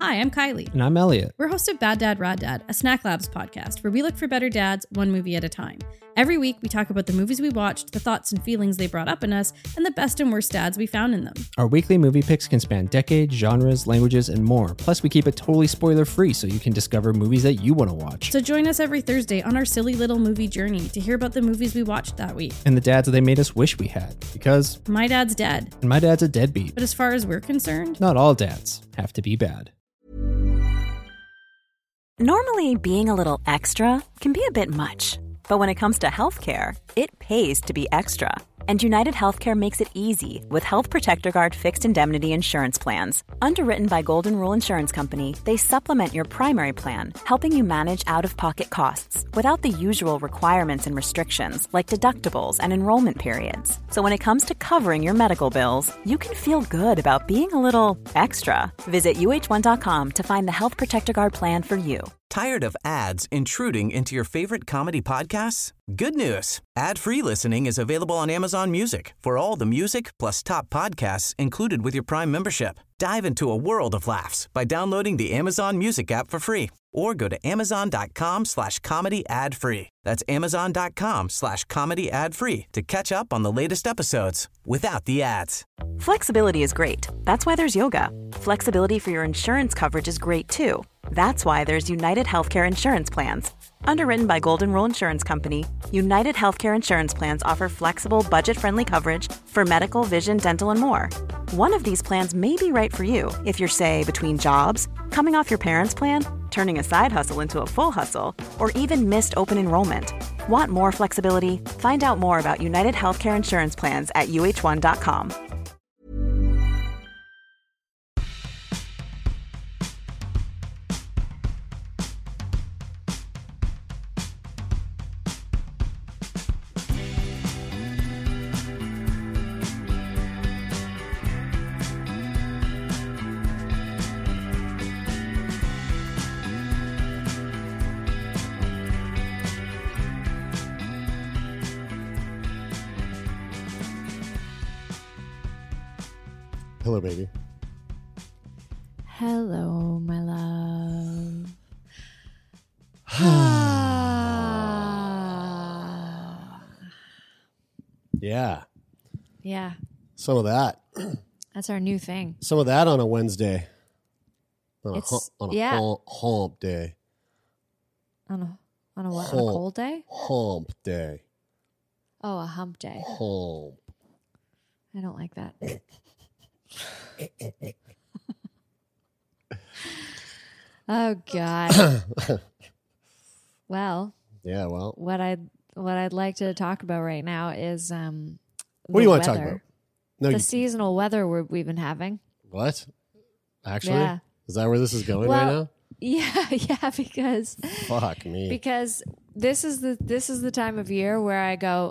Hi, I'm Kylie. And I'm Elliot. We're hosts of Bad Dad, Rad Dad, a Snack Labs podcast where we look for better dads one movie at a time. Every week, we talk about the movies we watched, the thoughts and feelings they brought up in us, and the best and worst dads we found in them. Our weekly movie picks can span decades, genres, languages, and more. Plus, we keep it totally spoiler-free so you can discover movies that you want to watch. So join us every Thursday on our silly little movie journey to hear about the movies we watched that week. And the dads that they made us wish we had. Because My dad's dead. and my dad's a deadbeat. But as far as we're concerned, Not all dads have to be bad. Normally, being a little extra can be a bit much. But when it comes to healthcare, it pays to be extra. And United Healthcare makes it easy with Health Protector Guard fixed indemnity insurance plans. Underwritten by Golden Rule Insurance Company, they supplement your primary plan, helping you manage out-of-pocket costs without the usual requirements and restrictions like deductibles and enrollment periods. So when it comes to covering your medical bills, you can feel good about being a little extra. Visit uh1.com to find the Health Protector Guard plan for you. Tired of ads intruding into your favorite comedy podcasts? Good news. Ad-free listening is available on Amazon Music for all the music plus top podcasts included with your Prime membership. Dive into a world of laughs by downloading the Amazon Music app for free or go to amazon.com/comedy ad-free. That's amazon.com/comedy ad-free to catch up on the latest episodes without the ads. Flexibility is great. That's why there's yoga. Flexibility for your insurance coverage is great too. That's why there's United Healthcare Insurance Plans. Underwritten by Golden Rule Insurance Company, United Healthcare Insurance Plans offer flexible, budget-friendly coverage for medical, vision, dental, and more. One of these plans may be right for you if you're, say, between jobs, coming off your parents' plan, turning a side hustle into a full hustle, or even missed open enrollment. Want more flexibility? Find out more about United Healthcare Insurance Plans at uh1.com. Hello, baby. Hello, my love. Yeah. Yeah, Some of that. that's our new thing. Some of that on a Wednesday. On a, It's- on a yeah. hump day. On a what? On a Hump. cold day? Hump day. Oh, a hump day. Hump. I don't like that. Oh God. Well, Yeah, well. what I'd like to talk about right now is What do you want to talk about? No, The seasonal weather we've been having. what? Actually? Yeah. Is that where this is going Well, right now? Yeah, because Fuck me. because this is the time of year where I go,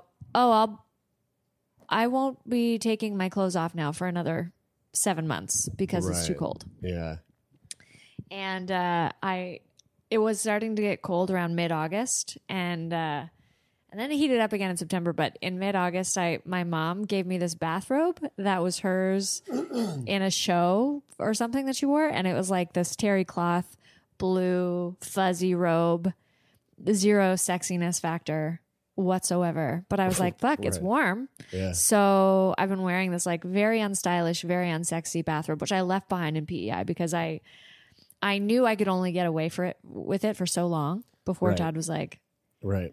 I won't be taking my clothes off now for another 7 months because it's too Right. cold. Yeah. And it was starting to get cold around mid-August, and then it heated up again in September. But in mid-August, my mom gave me this bathrobe that was hers in a show or something that she wore, and it was like this terry cloth, blue, fuzzy robe, zero sexiness factor whatsoever. But I was like, fuck, it's Right. warm. Yeah. So I've been wearing this like very unstylish, very unsexy bathrobe, which I left behind in PEI because I knew I could only get away with it for so long before Right. Todd was like, Right.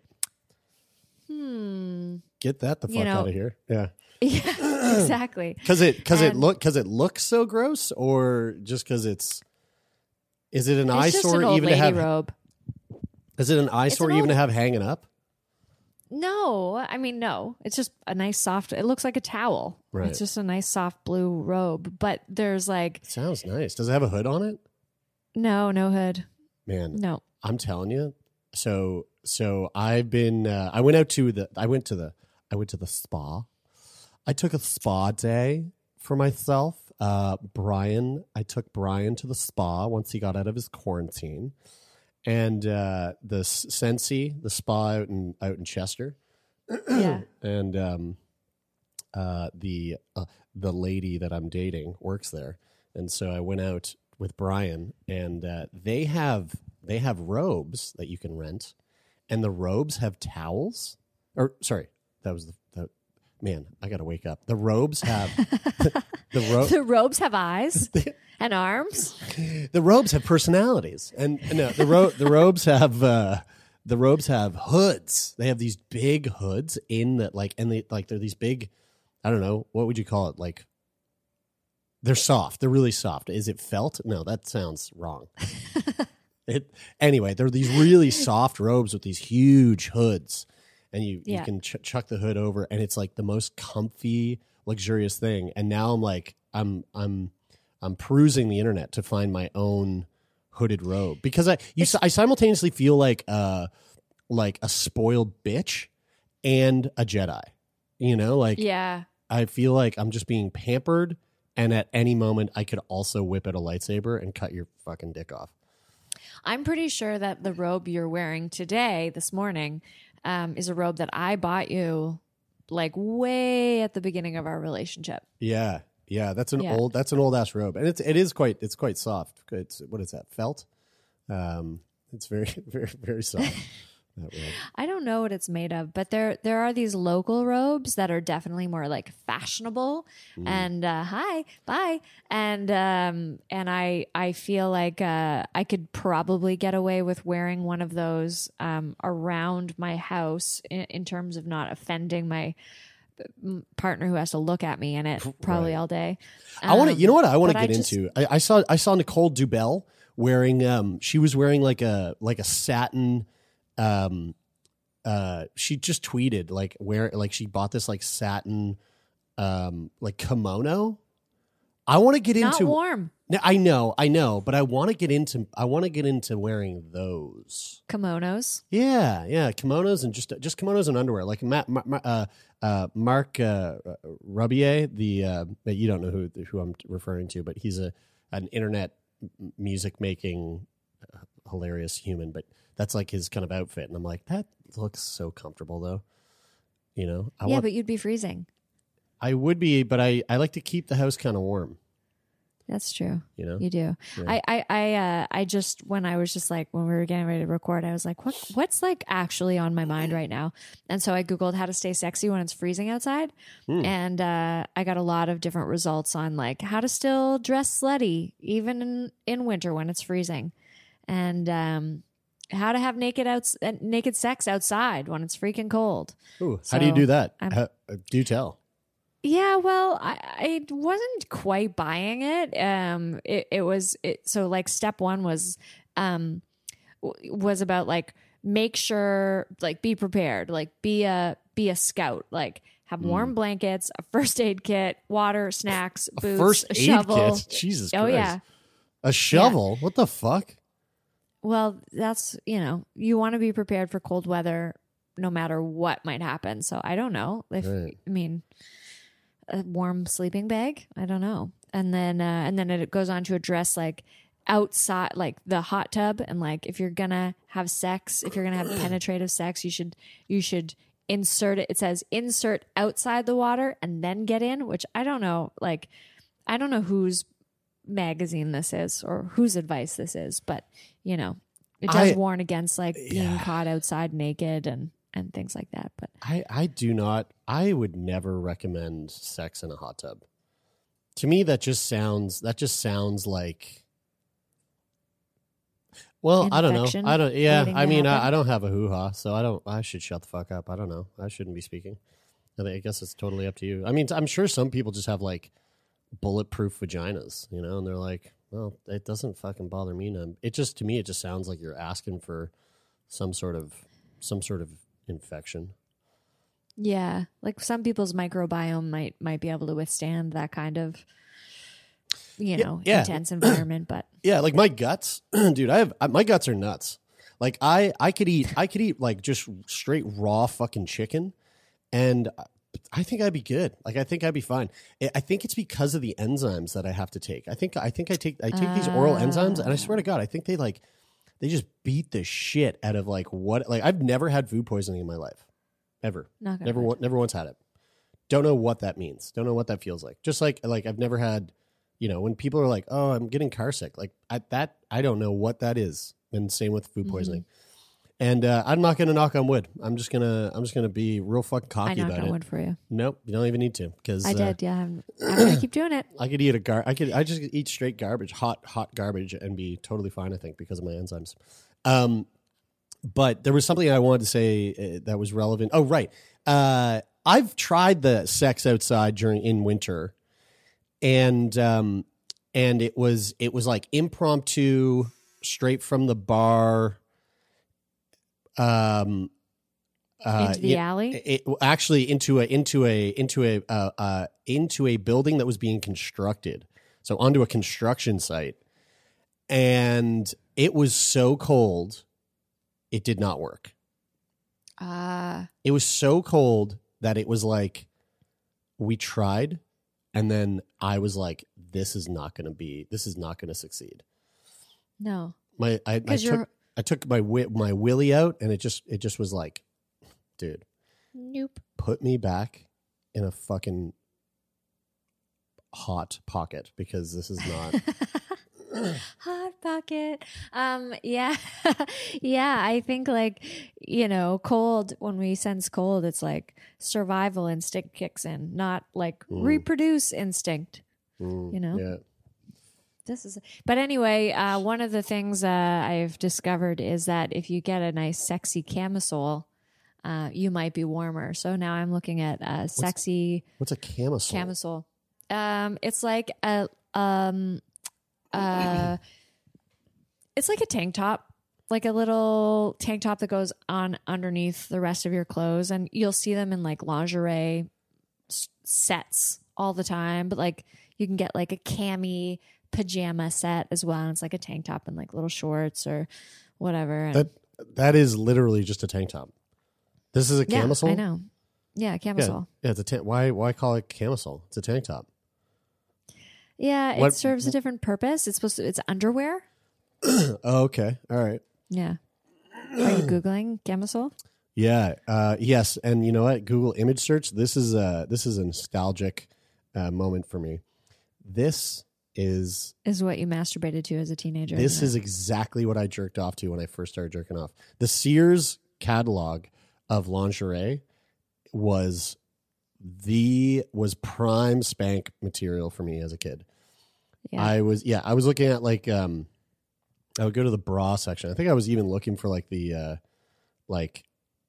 Get that the fuck You know- out of here. Yeah. yeah, exactly. Cause it And- looks so gross, or just cause is it an It's just eyesore an old even to lady have? robe. Is it an eyesore an even to old- have hanging up? No, I mean, no. It's just a nice soft, it looks like a towel. Right. It's just a nice soft blue robe. But there's like, Sounds nice. Does it have a hood on it? no hood. Man, No. I'm telling you. So I've been. I went to the spa. I took a spa day for myself. I took Brian to the spa once he got out of his quarantine, and the Sensi, the spa out in Chester, Yeah. and the lady that I'm dating works there, and so I went out with Brian, and they have robes that you can rent, and the robes have towels. Or sorry, that was the man. I gotta wake up. The robes have The robes have eyes and arms. The robes have personalities, and no, the robes have the robes have hoods. They have these big hoods in that, like, and they're these big. I don't know, what would you call it? Like, they're soft. They're really soft. Is it felt? No, that sounds wrong. Anyway, they're these really soft robes with these huge hoods, and you can chuck the hood over, and it's like the most comfy, luxurious thing. And now I'm perusing the internet to find my own hooded robe, because I simultaneously feel like a spoiled bitch and a Jedi. You know, like, yeah. I feel like I'm just being pampered, and at any moment I could also whip out a lightsaber and cut your fucking dick off. I'm pretty sure that the robe you're wearing today, this morning, is a robe that I bought you like way at the beginning of our relationship. Yeah. That's an old ass robe, and it's quite soft. What is that? Felt. It's very, very, very soft. I don't know what it's made of, but there are these local robes that are definitely more like fashionable. And bye. And I feel like I could probably get away with wearing one of those around my house in terms of not offending my partner who has to look at me in it probably all day. I want to, you know what I want to get into? I saw Nicole Dubell wearing she was wearing like a satin. She just tweeted like she bought this like satin like kimono. I want to get into not warm. I know, but I want to get into wearing those kimonos. Yeah, kimonos, and just kimonos and underwear. Like Mark Rubier, you don't know who I'm referring to, but he's an internet music making hilarious human, but that's like his kind of outfit, and I'm like, that looks so comfortable though. You know, but you'd be freezing. I would be, but I like to keep the house kind of warm. That's true. You know, you do. Yeah. I just, when I was just like, when we were getting ready to record, I was like, what's like actually on my mind right now? And so I Googled how to stay sexy when it's freezing outside. And I got a lot of different results on like how to still dress slutty, even in winter when it's freezing. And, how to have naked sex outside when it's freaking cold. Ooh, how do you do that? Do tell. Yeah, well, I wasn't quite buying it. So like step one was about like make sure, like be prepared, like be a scout, like have warm blankets, a first aid kit, water, snacks, boots, a shovel. Kit? Jesus Christ. Oh yeah, a shovel. Yeah. What the fuck? Well, that's, you want to be prepared for cold weather no matter what might happen. So I don't know if a warm sleeping bag. I don't know. And then it goes on to address like outside, like the hot tub, and like if you're gonna have sex, if you're gonna have penetrative sex, you should insert it. It says insert outside the water and then get in, which I don't know. Like I don't know whose magazine this is or whose advice this is, but it does warn against like being caught outside naked and things like that. But I would never recommend sex in a hot tub. To me, that just sounds like, well, I don't know. I don't have a hoo-ha, so I should shut the fuck up. I don't know. I shouldn't be speaking. I guess it's totally up to you. I mean, I'm sure some people just have like bulletproof vaginas, and they're like, well, it doesn't fucking bother me none. To me, it just sounds like you're asking for some sort of infection. Yeah, like some people's microbiome might be able to withstand that kind of intense environment. But yeah, like my guts, dude, my guts are nuts. Like I could eat like just straight raw fucking chicken, and I think I'd be good. Like I think I'd be fine. I think it's because of the enzymes that I have to take. I take these oral enzymes, and I swear to God, I think they just beat the shit out of like what. Like I've never had food poisoning in my life, ever. Never once had it. Don't know what that means. Don't know what that feels like. Just like I've never had, when people are like, "Oh, I'm getting car sick," like I don't know what that is. And same with food poisoning. And I'm not going to knock on wood. I'm just gonna be real fucking cocky about it. I knocked on wood for you. Nope, you don't even need to because I did. Yeah, I'm gonna keep doing it. I could eat I just eat straight garbage, hot garbage, and be totally fine. I think because of my enzymes. But there was something I wanted to say that was relevant. Oh, right. I've tried the sex outside in winter, and it was like impromptu, straight from the bar. Into the alley? Actually into a building that was being constructed. So onto a construction site. And it was so cold, it did not work. It was so cold that it was like, we tried, and then I was like, this is not going to succeed. No. I took my willy out, and it just was like, dude, nope. Put me back in a fucking hot pocket because this is not hot pocket. Yeah, yeah. I think cold. When we sense cold, it's like survival instinct kicks in, not like reproduce instinct. Yeah. But anyway, one of the things I've discovered is that if you get a nice sexy camisole, you might be warmer. So now I'm looking at sexy. What's a camisole? Camisole. It's like it's like a tank top, like a little tank top that goes on underneath the rest of your clothes, and you'll see them in like lingerie sets all the time. But like you can get like a cami pajama set as well, and it's like a tank top and like little shorts or whatever. That is literally just a tank top. This is a camisole? I know. Yeah, camisole. Yeah, it's a why call it camisole? It's a tank top. Yeah, it serves a different purpose. It's underwear. Oh, okay. All right. Yeah. Are you Googling camisole? Yeah. Yes. And you know what? Google image search. This is a nostalgic moment for me. This is what you masturbated to as a teenager. This is exactly what I jerked off to when I first started jerking off. The Sears catalog of lingerie was prime spank material for me as a kid. Yeah. I was looking at like I would go to the bra section. I think I was even looking for like the like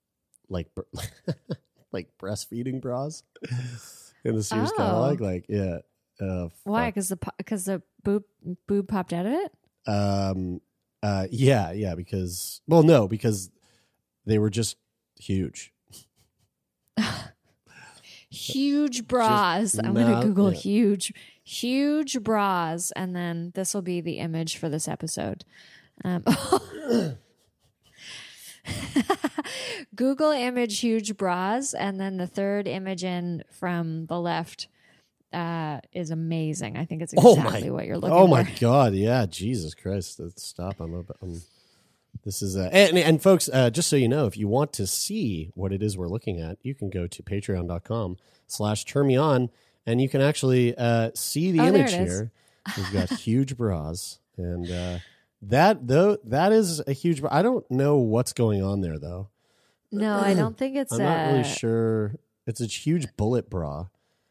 breastfeeding bras in the Sears catalog. Like, yeah. Why? Because the boob popped out of it? Yeah. Because they were just huge. Huge bras. I'm going to Google huge bras, and then this will be the image for this episode. Google image huge bras, and then the third image in from the left is amazing. I think it's exactly what you're looking for. Oh my God. Yeah. Jesus Christ. Let's stop. This is and folks, just so you know, if you want to see what it is we're looking at, you can go to patreon.com/turmeon, and you can actually see the image here. We've got huge bras, and that is a huge bra. I don't know what's going on there though. No, I don't think it's I'm not really sure. It's a huge bullet bra.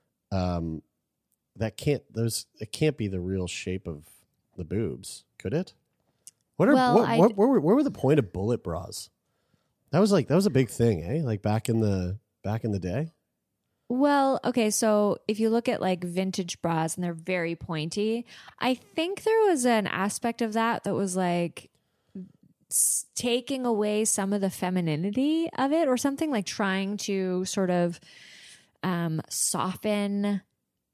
It can't be the real shape of the boobs, could it? Where were the point of bullet bras? That was a big thing, eh? Like back in the day. Well, okay, so if you look at like vintage bras and they're very pointy, I think there was an aspect of that was like taking away some of the femininity of it or something, like trying to sort of soften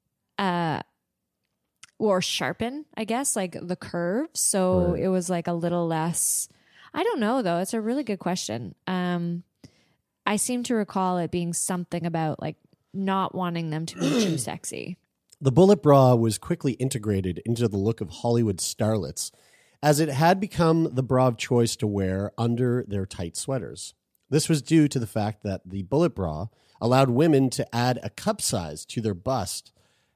or sharpen, I guess, like the curves. So It was like a little less, I don't know though. It's a really good question. I seem to recall it being something about like not wanting them to be too sexy. The bullet bra was quickly integrated into the look of Hollywood starlets, as it had become the bra of choice to wear under their tight sweaters. This was due to the fact that the bullet bra allowed women to add a cup size to their bust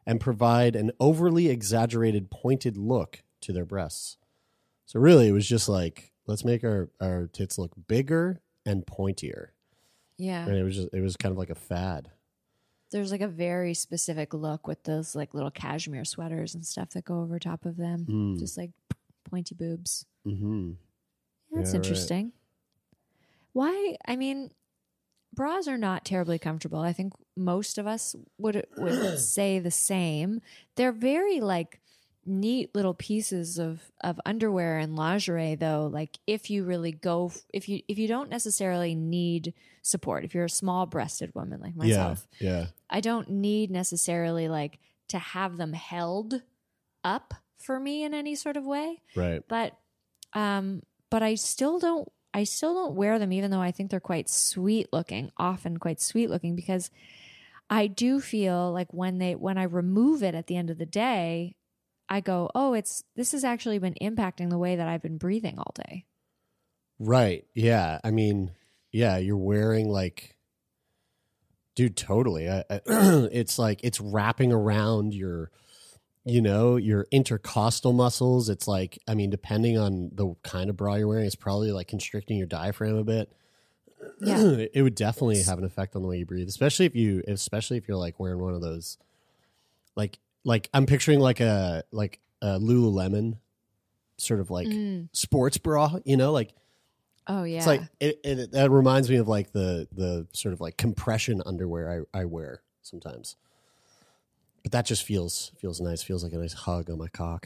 and provide an overly exaggerated pointed look to their breasts. So really, it was just like, let's make our tits look bigger and pointier. Yeah. And it was kind of like a fad. There's like a very specific look with those like little cashmere sweaters and stuff that go over top of them. Just like pointy boobs. Mm-hmm. That's Yeah, interesting. Why? I mean, bras are not terribly comfortable. I think most of us would say the same. They're very like neat little pieces of underwear and lingerie, though. Like if you really go, if you don't necessarily need support, if you're a small breasted woman like myself, Yeah. I don't need necessarily like to have them held up for me in any sort of way. Right. But I still don't wear them, even though I think they're quite sweet looking, often quite sweet looking, because I do feel like when I remove it at the end of the day, I go, oh, this has actually been impacting the way that I've been breathing all day. Right. Yeah. I mean, yeah, you're wearing like, dude, totally. It's like, it's wrapping around your intercostal muscles. It's like, I mean, depending on the kind of bra you're wearing, it's probably like constricting your diaphragm a bit. Yeah. It would definitely have an effect on the way you breathe, especially if you're like wearing one of those, like I'm picturing like a Lululemon sort of like sports bra, like, oh yeah. it's like, that reminds me of like the sort of like compression underwear I wear sometimes. But that just feels nice. Feels like a nice hug on my cock.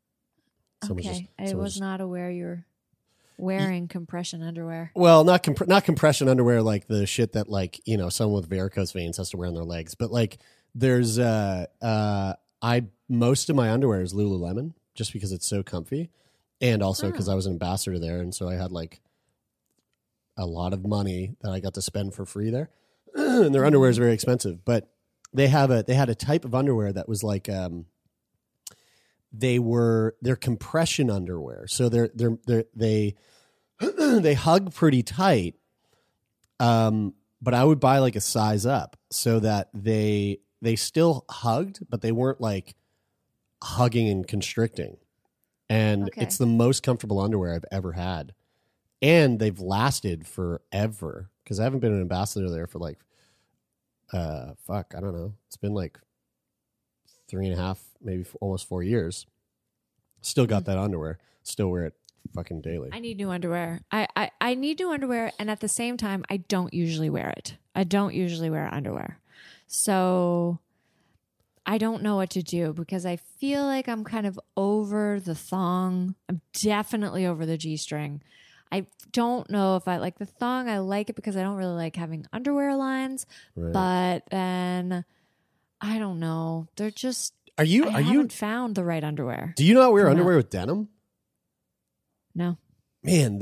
I was not aware you're wearing compression underwear. Well, not compression underwear like the shit that like, someone with varicose veins has to wear on their legs. But like there's most of my underwear is Lululemon just because it's so comfy. And also because I was an ambassador there. And so I had like a lot of money that I got to spend for free there. And their underwear is very expensive. But they had a type of underwear that was like they're compression underwear, so they they hug pretty tight. But I would buy like a size up so that they still hugged, but they weren't like hugging and constricting. And it's the most comfortable underwear I've ever had, and they've lasted forever because I haven't been an ambassador there for like. I don't know. It's been like 3.5, maybe almost 4 years. Still got that underwear. Still wear it fucking daily. I need new underwear. I need new underwear, and at the same time, I don't usually wear it. I don't usually wear underwear. So I don't know what to do because I feel like I'm kind of over the thong. I'm definitely over the G-string. I don't know if I like the thong. I like it because I don't really like having underwear lines. Right. But then I don't know. They're just. I haven't found the right underwear. Do you not wear underwear with denim? No. Man,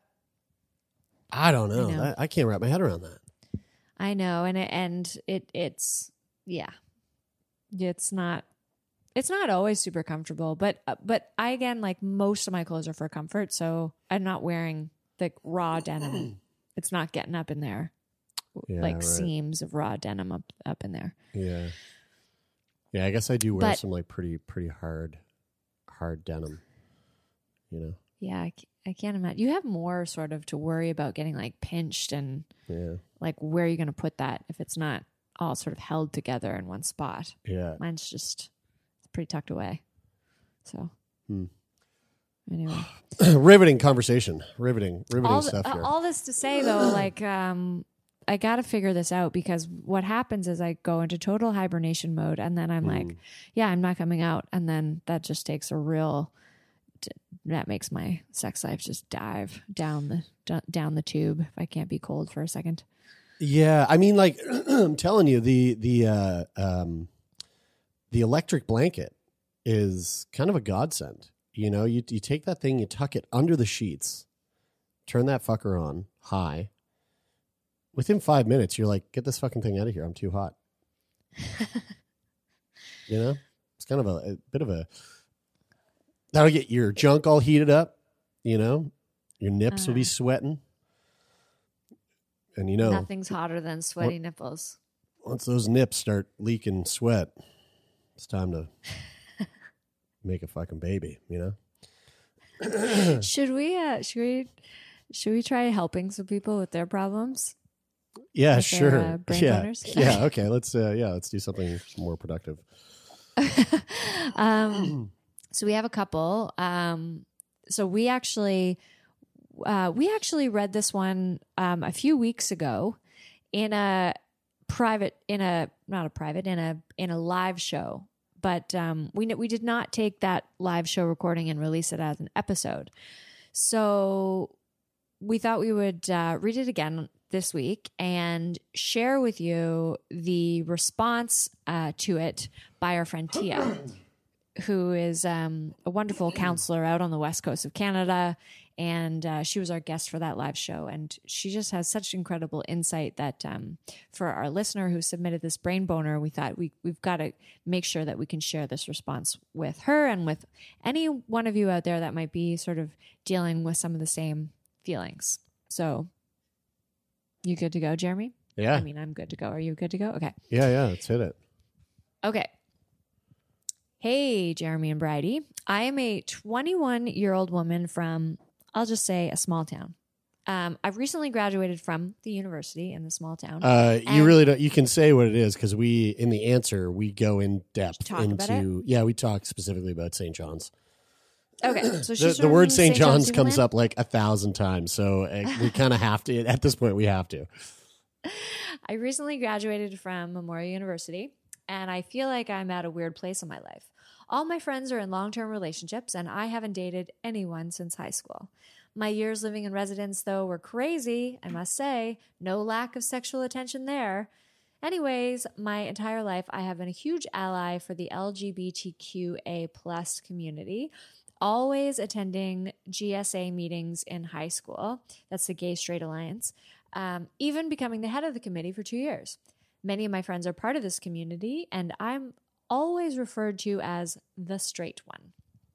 I don't know. I can't wrap my head around that. I know, and it's yeah. It's not always super comfortable, but I again, like most of my clothes are for comfort, so I'm not wearing the raw denim. It's not getting up in there, seams of raw denim up in there. Yeah, yeah. I guess I do wear some like pretty hard denim. Yeah, I can't imagine. You have more sort of to worry about getting like pinched and like where are you going to put that if it's not all sort of held together in one spot. Yeah, mine's just. Pretty tucked away. So anyway. Riveting conversation. Riveting stuff here. All this to say though, like I gotta figure this out because what happens is I go into total hibernation mode and then I'm like, yeah, I'm not coming out. And then that just takes that makes my sex life just dive down the tube if I can't be cold for a second. Yeah. I mean, like I'm telling you, the electric blanket is kind of a godsend. You take that thing, you tuck it under the sheets, turn that fucker on high. Within 5 minutes, you're like, get this fucking thing out of here. I'm too hot. It's kind of a bit of a, that'll get your junk all heated up, your nips will be sweating. And nothing's hotter than sweaty nipples. Once those nips start leaking sweat, It's time to make a fucking baby, you know? Should we try helping some people with their problems? Yeah, With sure. their, brain yeah. boners? Yeah. Okay. Let's do something more productive. So we have a couple. So we actually read this one a few weeks ago in a live show, but we did not take that live show recording and release it as an episode. So we thought we would read it again this week and share with you the response to it by our friend Tia, who is a wonderful counselor out on the west coast of Canada. And she was our guest for that live show. And she just has such incredible insight that for our listener who submitted this brain boner, we thought we've got to make sure that we can share this response with her and with any one of you out there that might be sort of dealing with some of the same feelings. So you good to go, Jeremy? Yeah. I mean, I'm good to go. Are you good to go? Okay. Yeah. Let's hit it. Okay. Hey, Jeremy and Bridie. I am a 21-year-old woman from, I'll just say, a small town. I've recently graduated from the university in the small town. You really don't. You can say what it is because in the answer, we go in depth Talk about into. Yeah, we talk specifically about St. John's. Okay, so she's The word St. John's Newfoundland. comes up like 1,000 times, so we kind of have to. At this point, we have to. I recently graduated from Memorial University, and I feel like I'm at a weird place in my life. All my friends are in long-term relationships, and I haven't dated anyone since high school. My years living in residence, though, were crazy, I must say. No lack of sexual attention there. Anyways, my entire life, I have been a huge ally for the LGBTQA plus community, always attending GSA meetings in high school. That's the Gay Straight Alliance. Even becoming the head of the committee for 2 years. Many of my friends are part of this community, and I'm always referred to as the straight one.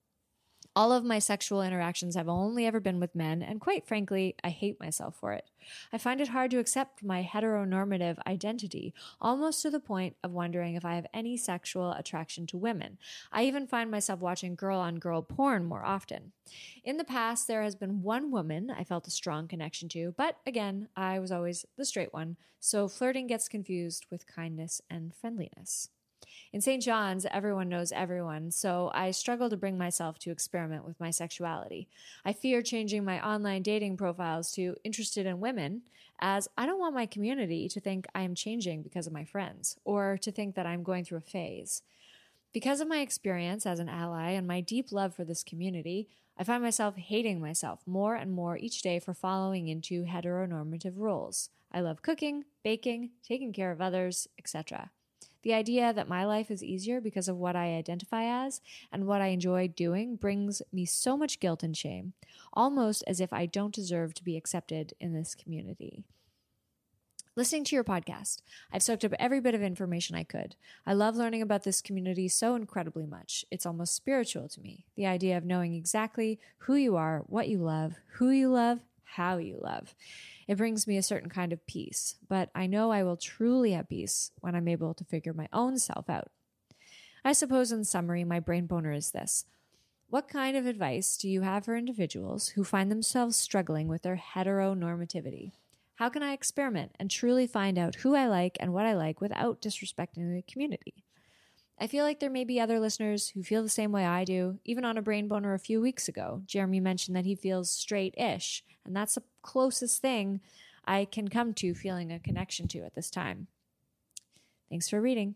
All of my sexual interactions have only ever been with men, and quite frankly, I hate myself for it. I find it hard to accept my heteronormative identity, almost to the point of wondering if I have any sexual attraction to women. I even find myself watching girl-on-girl porn more often. In the past, there has been one woman I felt a strong connection to, but again, I was always the straight one, so flirting gets confused with kindness and friendliness. In St. John's, everyone knows everyone, so I struggle to bring myself to experiment with my sexuality. I fear changing my online dating profiles to interested in women, as I don't want my community to think I am changing because of my friends, or to think that I'm going through a phase. Because of my experience as an ally and my deep love for this community, I find myself hating myself more and more each day for following into heteronormative roles. I love cooking, baking, taking care of others, etc. The idea that my life is easier because of what I identify as and what I enjoy doing brings me so much guilt and shame, almost as if I don't deserve to be accepted in this community. Listening to your podcast, I've soaked up every bit of information I could. I love learning about this community so incredibly much. It's almost spiritual to me. The idea of knowing exactly who you are, what you love, who you love, how you love. It brings me a certain kind of peace, but I know I will truly have peace when I'm able to figure my own self out. I suppose in summary, my brain boner is this. What kind of advice do you have for individuals who find themselves struggling with their heteronormativity? How can I experiment and truly find out who I like and what I like without disrespecting the community? I feel like there may be other listeners who feel the same way I do. Even on a brain boner a few weeks ago, Jeremy mentioned that he feels straight-ish, and that's the closest thing I can come to feeling a connection to at this time. Thanks for reading.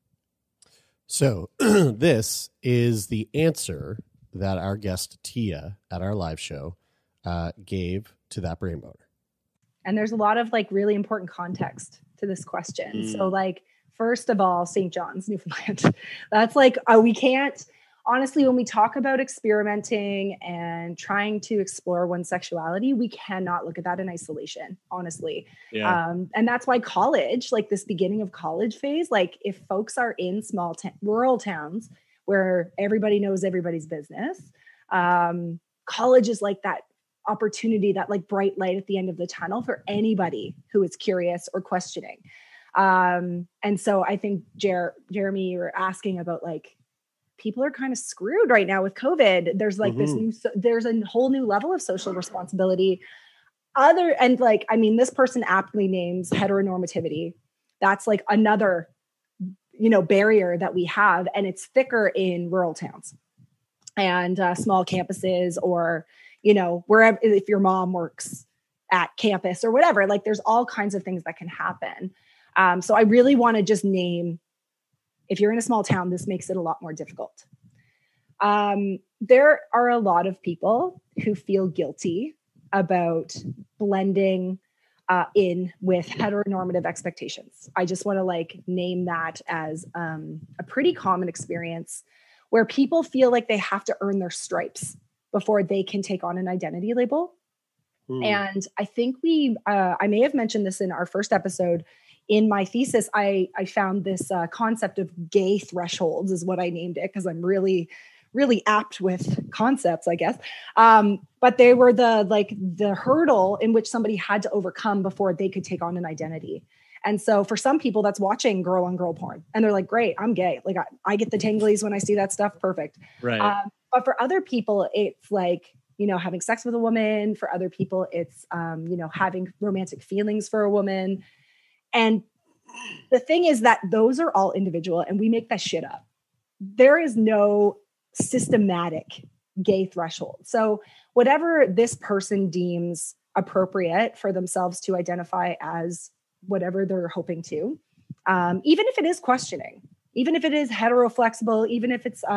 So this is the answer that our guest Tia at our live show gave to that brain boner. And there's a lot of really really context to this question. So first of all, St. John's, Newfoundland. That's we can't, honestly, when we talk about experimenting and trying to explore one's sexuality, we cannot look at that in isolation, honestly. Yeah. And that's why college, this beginning of college phase, if folks are in small rural towns where everybody knows everybody's business, college is that opportunity, that bright light at the end of the tunnel for anybody who is curious or questioning. And so I think Jeremy, you were asking about like, people are kind of screwed right now with COVID. There's like there's a whole new level of social responsibility. This person aptly names heteronormativity. That's like another, barrier that we have, and it's thicker in rural towns and small campuses, or, wherever, if your mom works at campus or whatever, like there's all kinds of things that can happen. So I really want to just name, if you're in a small town, this makes it a lot more difficult. There are a lot of people who feel guilty about blending in with heteronormative expectations. I just want to like name that as a pretty common experience where people feel like they have to earn their stripes before they can take on an identity label. And I think I may have mentioned this in our first episode. In my thesis, I found this concept of gay thresholds is what I named it, because I'm really, really apt with concepts, I guess. But they were the hurdle in which somebody had to overcome before they could take on an identity. And so for some people, that's watching girl on girl porn. And they're like, great, I'm gay. Like I get the tinglies when I see that stuff. Perfect. Right. But for other people, it's like, having sex with a woman. For other people, it's, having romantic feelings for a woman. And the thing is that those are all individual, and we make that shit up. There is no systematic gay threshold. So whatever this person deems appropriate for themselves to identify as whatever they're hoping to, even if it is questioning, even if it is heteroflexible, even if it's,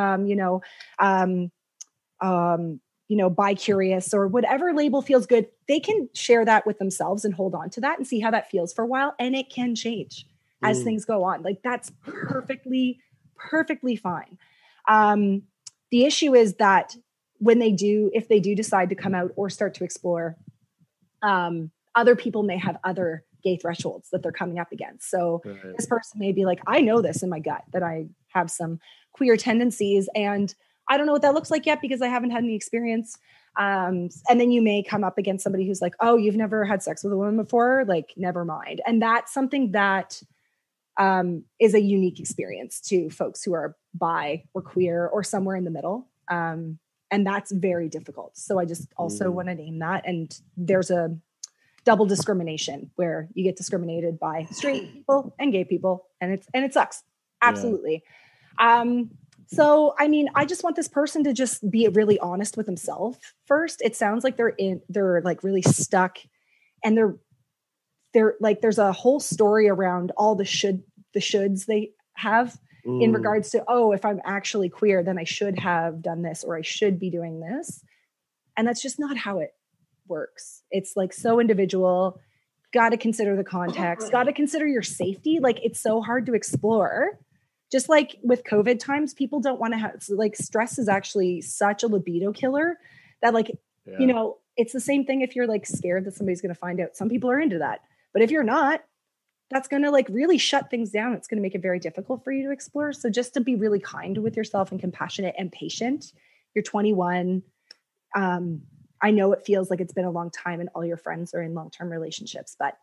bi-curious or whatever label feels good, they can share that with themselves and hold on to that and see how that feels for a while. And it can change as things go on. Like that's perfectly fine. The issue is that if they do decide to come out or start to explore, other people may have other gay thresholds that they're coming up against. So this person may be like, I know this in my gut that I have some queer tendencies, and I don't know what that looks like yet because I haven't had any experience. And then you may come up against somebody who's like, oh, you've never had sex with a woman before? Like, never mind. And that's something that is a unique experience to folks who are bi or queer or somewhere in the middle. And that's very difficult. So I just also want to name that. And there's a double discrimination where you get discriminated by straight people and gay people. And it sucks. Absolutely. Yeah. So, I just want this person to just be really honest with himself first. It sounds like they're like really stuck, and they're like, there's a whole story around all the shoulds they have in regards to, oh, if I'm actually queer, then I should have done this, or I should be doing this. And that's just not how it works. It's like so individual. Got to consider the context, got to consider your safety. Like it's so hard to explore. Just like with COVID times, people don't want to have, like, stress is actually such a libido killer that it's the same thing if you're like scared that somebody's going to find out. Some people are into that. But if you're not, that's going to like really shut things down. It's going to make it very difficult for you to explore. So just to be really kind with yourself and compassionate and patient. You're 21. I know it feels like it's been a long time and all your friends are in long-term relationships, but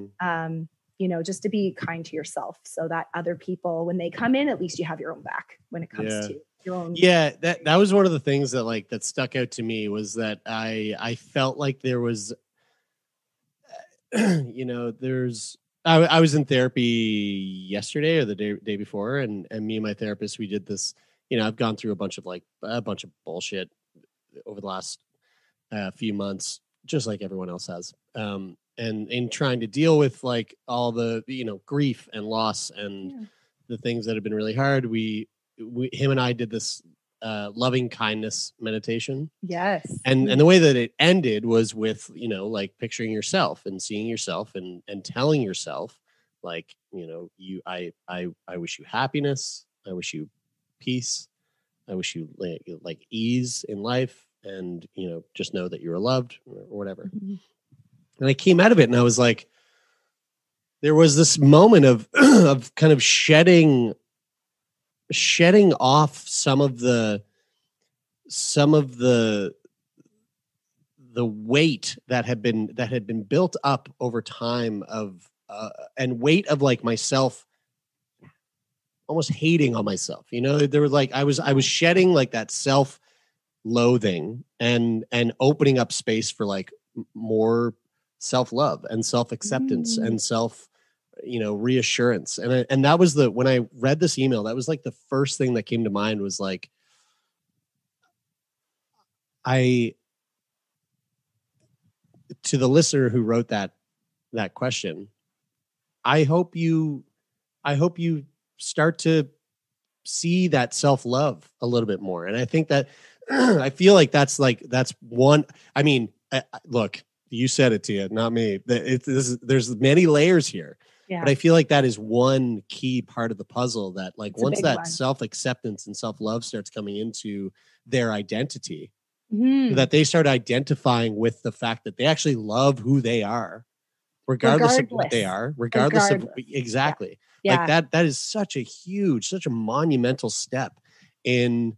just to be kind to yourself so that other people, when they come in, at least you have your own back when it comes to your own. Yeah. That was one of the things that stuck out to me was that I felt like there was, I was in therapy yesterday or the day before, and me and my therapist, we did this, I've gone through a bunch of bullshit over the last few months, just like everyone else has. And in trying to deal with like all the, grief and loss and the things that have been really hard, him and I did this loving kindness meditation. Yes. And the way that it ended was with, like picturing yourself and seeing yourself and telling yourself like, I wish you happiness. I wish you peace. I wish you like ease in life, and, just know that you're loved or whatever. Mm-hmm. And I came out of it and I was like, there was this moment of kind of shedding off some of the weight that had been built up over time of weight of like myself almost hating on myself. You know, there was like I was shedding like that self-loathing and opening up space for like more self-love and self-acceptance and self, reassurance. And that was when I read this email, that was like the first thing that came to mind was like, to the listener who wrote that question, I hope you start to see that self-love a little bit more. And I think that I feel like that's one. I mean, look, you said it, Tia, not me. There's many layers here, but I feel like that is one key part of the puzzle that like It's once that one. self-acceptance and self-love starts coming into their identity, that they start identifying with the fact that they actually love who they are, regardless of what they are, regardless of exactly. Yeah. Like that is such a monumental step in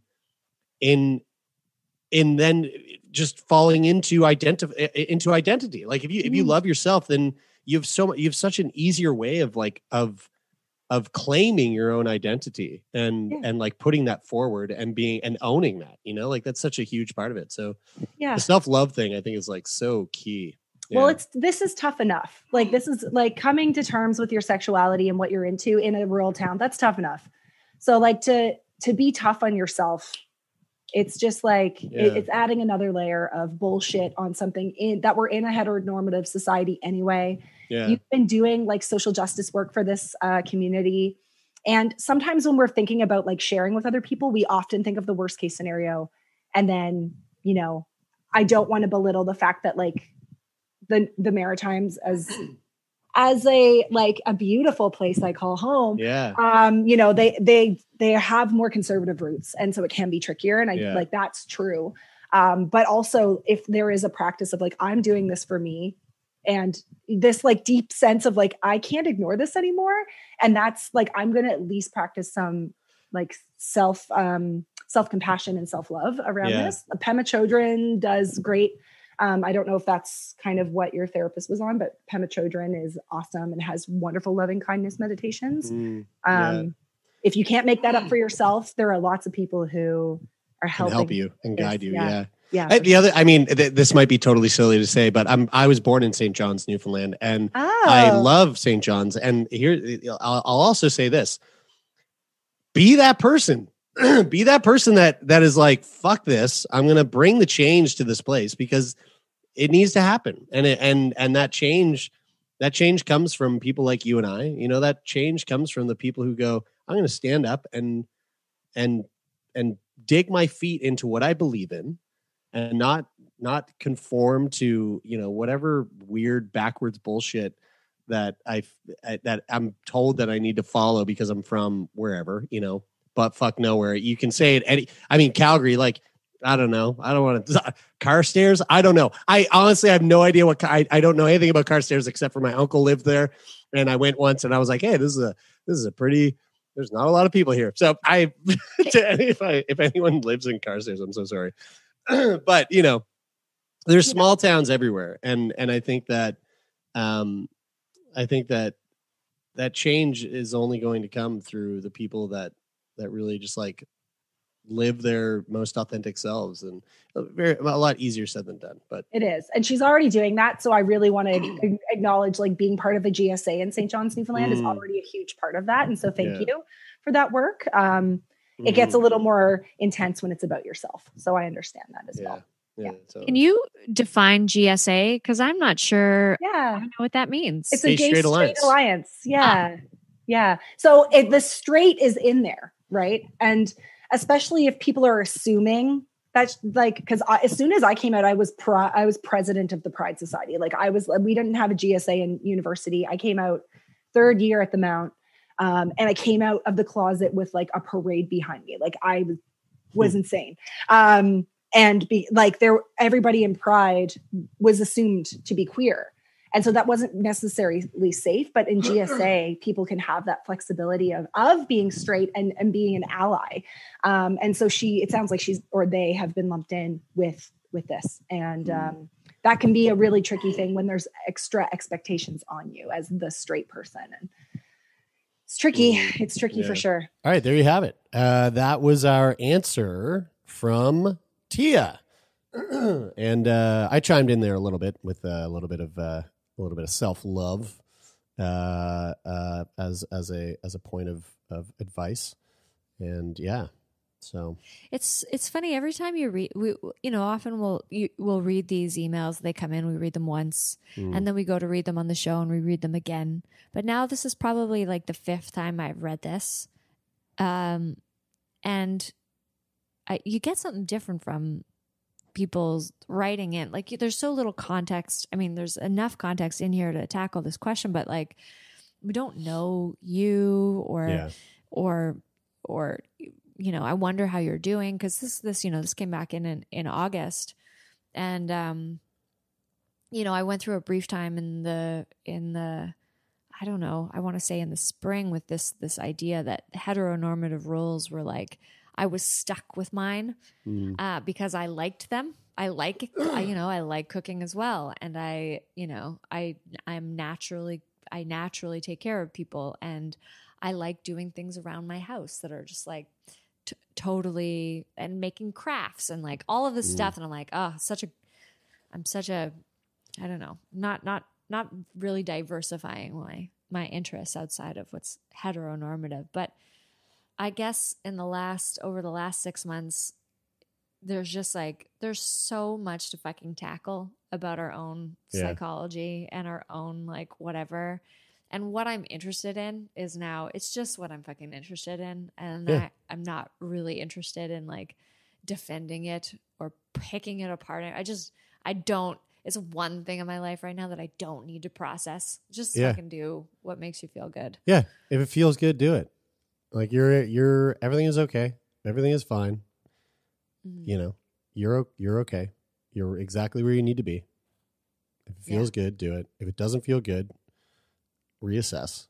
then just falling into identity. Like if you love yourself, then you have such an easier way of claiming your own identity and like putting that forward and owning that, like that's such a huge part of it. So the self-love thing I think is like so key. Yeah. Well, this is tough enough. Like this is like coming to terms with your sexuality and what you're into in a rural town. That's tough enough. So like to be tough on yourself, it's just like it's adding another layer of bullshit on something that we're in a heteronormative society anyway. Yeah. You've been doing like social justice work for this community. And sometimes when we're thinking about like sharing with other people, we often think of the worst case scenario. And then, I don't want to belittle the fact that like the Maritimes as a like a beautiful place I call home. Yeah. They have more conservative roots. And so it can be trickier. And I like that's true. But also if there is a practice of like, I'm doing this for me and this like deep sense of like, I can't ignore this anymore. And that's like, I'm going to at least practice some like self-compassion and self-love around this. Pema Chodron does great. I don't know if that's kind of what your therapist was on, but Pema Chodron is awesome and has wonderful loving kindness meditations. If you can't make that up for yourself, there are lots of people who are helping help you and guide you. Yeah. Yeah. This might be totally silly to say, but I was born in St. John's, Newfoundland, and I love St. John's. And here, I'll also say this: be that person. Be that person that is like, fuck this. I'm going to bring the change to this place because it needs to happen. And that change comes from people like you and I. That change comes from the people who go, I'm going to stand up and dig my feet into what I believe in and not conform to, whatever weird backwards bullshit that I'm told that I need to follow because I'm from wherever, but fuck nowhere. You can say it Calgary, like, I don't know. I don't want to Carstairs. I don't know. I honestly have no idea I don't know anything about Carstairs except for my uncle lived there. And I went once and I was like, hey, this is a pretty, there's not a lot of people here. So if anyone lives in Carstairs, I'm so sorry. But there's small towns everywhere. And I think that, that change is only going to come through the people that really just like live their most authentic selves, and a lot easier said than done, but it is. And she's already doing that. So I really want to acknowledge like being part of the GSA in St. John's, Newfoundland is already a huge part of that. And so thank you for that work. It gets a little more intense when it's about yourself. So I understand that as well. Yeah. So. Can you define GSA? Because I'm not sure. Yeah. I don't know what that means. It's a gay straight alliance. Yeah. Yeah. So the straight is in there, right? And especially if people are assuming that's like, because as soon as I came out, I was president of the Pride Society. Like we didn't have a GSA in university. I came out third year at the Mount, and I came out of the closet with like a parade behind me. Like I was insane. Everybody in Pride was assumed to be queer. And so that wasn't necessarily safe, but in GSA, people can have that flexibility of being straight and being an ally. And so it sounds like they have been lumped in with this. And that can be a really tricky thing when there's extra expectations on you as the straight person. And it's tricky. It's tricky for sure. All right, there you have it. That was our answer from Tia. And I chimed in there a little bit with a little bit of self-love as a point of advice. And yeah. So it's funny every time you read, often we'll read these emails. They come in, we read them once, and then we go to read them on the show and we read them again. But now this is probably like the 5th time I've read this, and you get something different from people's writing in. Like there's so little context. I mean, there's enough context in here to tackle this question, but like we don't know you or I wonder how you're doing, because this came back in August, and I went through a brief time in the I don't know, I want to say in the spring with this idea that heteronormative roles were like, I was stuck with mine because I liked them. I like cooking as well, and I naturally take care of people, and I like doing things around my house that are just like totally, and making crafts and like all of this stuff. And I'm like, I'm such a, I don't know, not really diversifying my interests outside of what's heteronormative. But I guess over the last 6 months, there's so much to fucking tackle about our own psychology and our own like whatever. And what I'm interested in is now, it's just what I'm fucking interested in. And I'm not really interested in like defending it or picking it apart. It's one thing in my life right now that I don't need to process. Just fucking do what makes you feel good. Yeah. If it feels good, do it. Like you're everything is okay. Everything is fine. Mm-hmm. You're okay. You're exactly where you need to be. If it feels good, do it. If it doesn't feel good, reassess,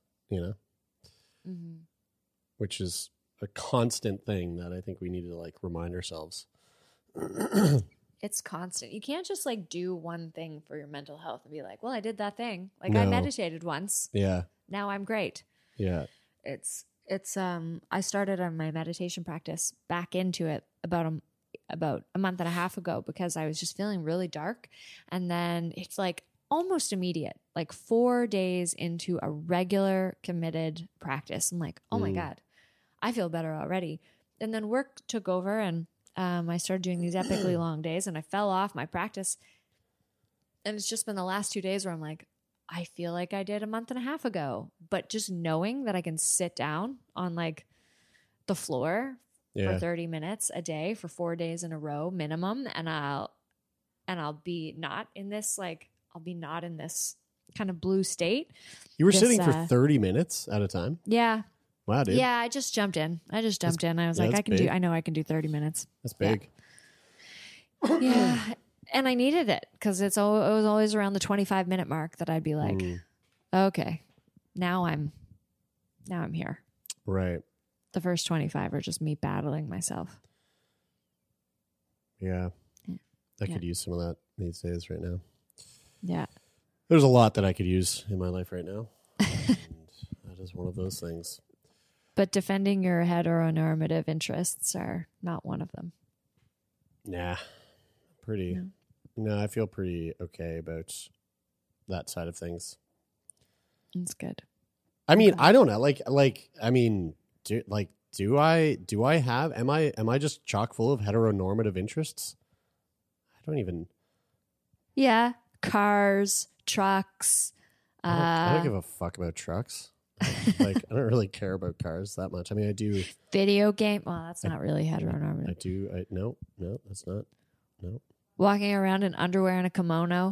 which is a constant thing that I think we need to like remind ourselves. It's constant. You can't just like do one thing for your mental health and be like, well, I did that thing. Like I meditated once. Yeah. Now I'm great. Yeah. It's I started on my meditation practice back into it about a month and a half ago because I was just feeling really dark. And then it's like almost immediate, like 4 days into a regular committed practice. I'm like, oh my God, I feel better already. And then work took over and I started doing these epically long days and I fell off my practice. And it's just been the last 2 days where I'm like, I feel like I did a month and a half ago. But just knowing that I can sit down on like the floor for 30 minutes a day for 4 days in a row minimum, and I'll be not in this kind of blue state. You were sitting for 30 minutes at a time? Yeah. Wow, dude. Yeah, I just jumped in. I was like, I know I can do 30 minutes. That's big. Yeah. And I needed it because it was always around the 25-minute mark that I'd be like, okay, now I'm here. Right. The first 25 are just me battling myself. Yeah. I could use some of that these days right now. Yeah. There's a lot that I could use in my life right now. And that is one of those things. But defending your heteronormative interests are not one of them. Nah. No, I feel pretty okay about that side of things. That's good. I mean, I don't know. Am I just chock full of heteronormative interests? I don't even. Yeah. Cars, trucks. I don't give a fuck about trucks. I don't really care about cars that much. I mean, I do. Video game. Well, that's not really heteronormative. I do. No, that's not. No. Walking around in underwear and a kimono.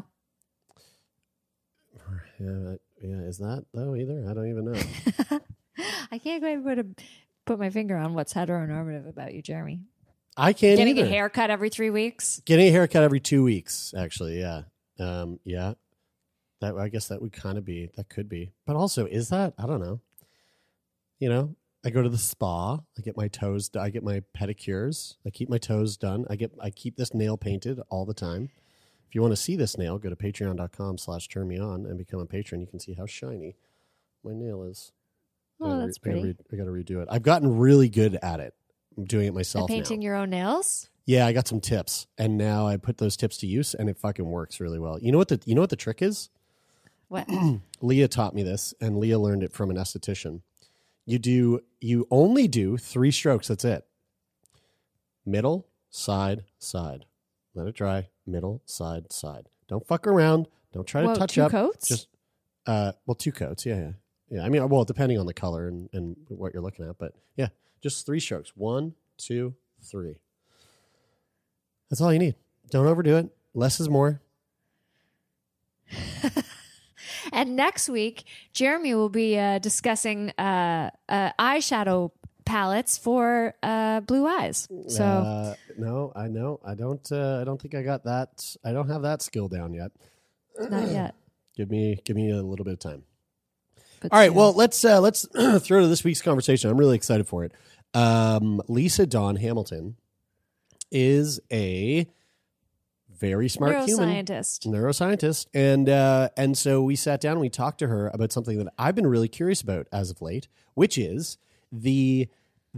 Yeah. Is that though either? I don't even know. I can't quite put my finger on what's heteronormative about you, Jeremy. I can't Getting either. a haircut every 3 weeks. Getting a haircut every 2 weeks, actually. Yeah. Yeah. I guess that would kind of be. That could be. But also, is that? I don't know. I go to the spa. I get my toes. I get my pedicures. I keep my toes done. I keep this nail painted all the time. If you want to see this nail, go to patreon.com/turnmeon and become a patron. You can see how shiny my nail is. Oh, that's pretty. I got to redo it. I've gotten really good at it. I'm doing it myself painting now. your own nails? Yeah, I got some tips, and now I put those tips to use, and it fucking works really well. You know what the trick is? What? Leah taught me this, and Leah learned it from an esthetician. You only do 3 strokes. That's it. Middle, side, side. Let it dry. Middle, side, side. Don't fuck around. Don't try to touch 2 up. coats? Just 2 coats. Yeah. I mean, well, depending on the color and what you're looking at, but yeah, just 3 strokes. 1, 2, 3. That's all you need. Don't overdo it. Less is more. And next week, Jeremy will be discussing eyeshadow palettes for blue eyes. So no, I know. I don't think I got that. I don't have that skill down yet. not yet. Give me a little bit of time. But All right. soon. Well, let's throw to this week's conversation. I'm really excited for it. Lisa Dawn Hamilton is a very smart neuroscientist, and so we sat down and we talked to her about something that I've been really curious about as of late, which is the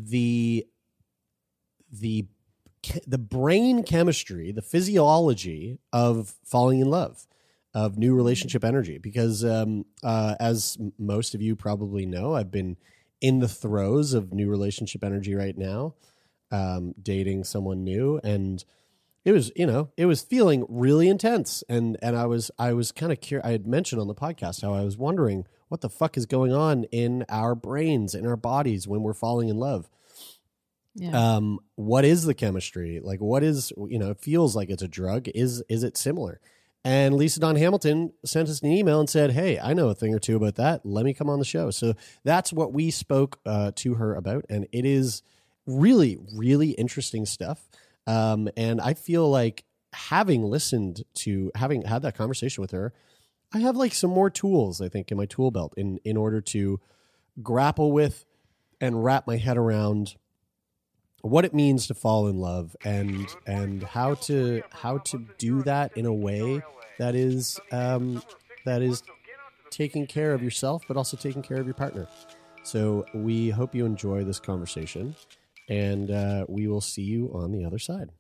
brain chemistry, the physiology of falling in love, of new relationship energy. Because as most of you probably know, I've been in the throes of new relationship energy right now, dating someone new, and it was feeling really intense. And I was kind of curious. I had mentioned on the podcast how I was wondering what the fuck is going on in our brains, in our bodies when we're falling in love. Yeah. What is the chemistry? Like, what is, it feels like it's a drug. Is it similar? And Lisa Dawn Hamilton sent us an email and said, hey, I know a thing or two about that. Let me come on the show. So that's what we spoke to her about. And it is really, really interesting stuff. And I feel like having had that conversation with her, I have like some more tools, I think, in my tool belt in order to grapple with and wrap my head around what it means to fall in love and how to do that in a way that is taking care of yourself, but also taking care of your partner. So we hope you enjoy this conversation, and we will see you on the other side.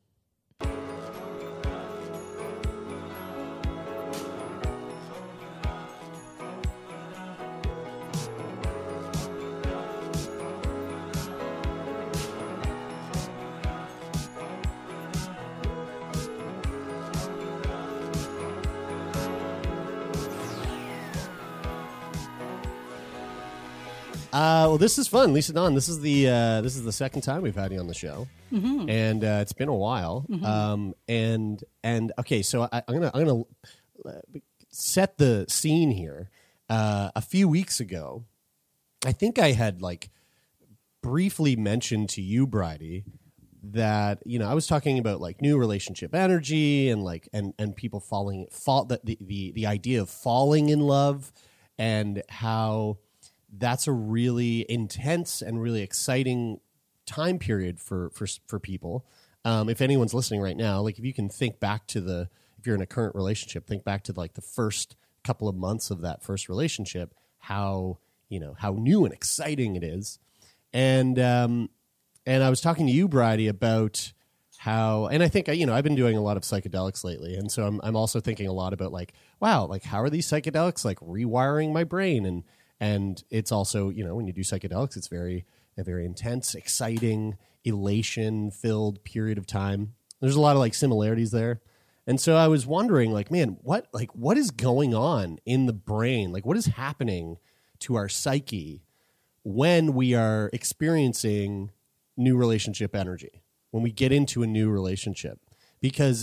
Well, this is fun, Lisa Dawn. This is the second time we've had you on the show, and it's been a while. And okay, so I'm gonna set the scene here. A few weeks ago, I think I had like briefly mentioned to you, Bridie, that I was talking about like new relationship energy and like and people the idea of falling in love and how that's a really intense and really exciting time period for people. If anyone's listening right now, like if you can think back to if you're in a current relationship, think back to like the first couple of months of that first relationship, how new and exciting it is. And I was talking to you, Bridie, about how, and I think, I've been doing a lot of psychedelics lately. And so I'm also thinking a lot about like, wow, like how are these psychedelics like rewiring my brain? And it's also, when you do psychedelics, it's a very intense, exciting, elation-filled period of time. There's a lot of like similarities there. And so I was wondering, like, man, what is going on in the brain? Like, what is happening to our psyche when we are experiencing new relationship energy, when we get into a new relationship? Because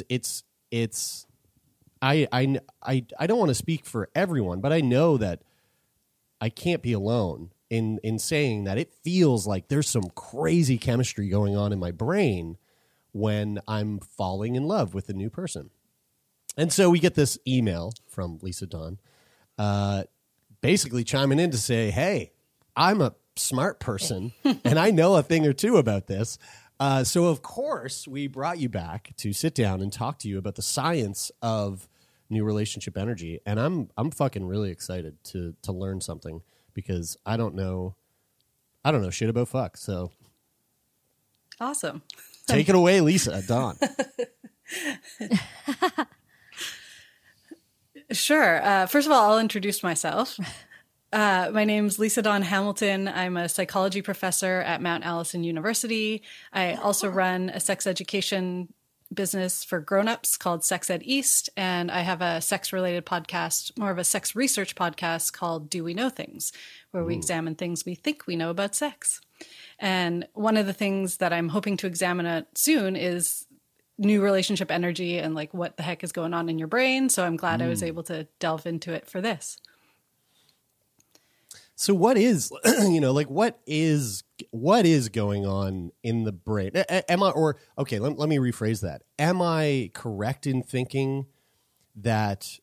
I don't want to speak for everyone, but I know that I can't be alone in saying that it feels like there's some crazy chemistry going on in my brain when I'm falling in love with a new person. And so we get this email from Lisa Dawn, basically chiming in to say, hey, I'm a smart person and I know a thing or two about this. So, of course, we brought you back to sit down and talk to you about the science of new relationship energy. And I'm fucking really excited to learn something because I don't know shit about fuck. So Awesome. take it away, Lisa. Dawn. Sure. First of all, I'll introduce myself. My name's Lisa Dawn Hamilton. I'm a psychology professor at Mount Allison University. I also run a sex education business for grownups called Sex Ed East, and I have a sex-related podcast, more of a sex research podcast called Do We Know Things, where we examine things we think we know about sex. And one of the things that I'm hoping to examine soon is new relationship energy and like what the heck is going on in your brain. So I'm glad I was able to delve into it for this. So what is, what is going on in the brain? Let me rephrase that. Am I correct in thinking that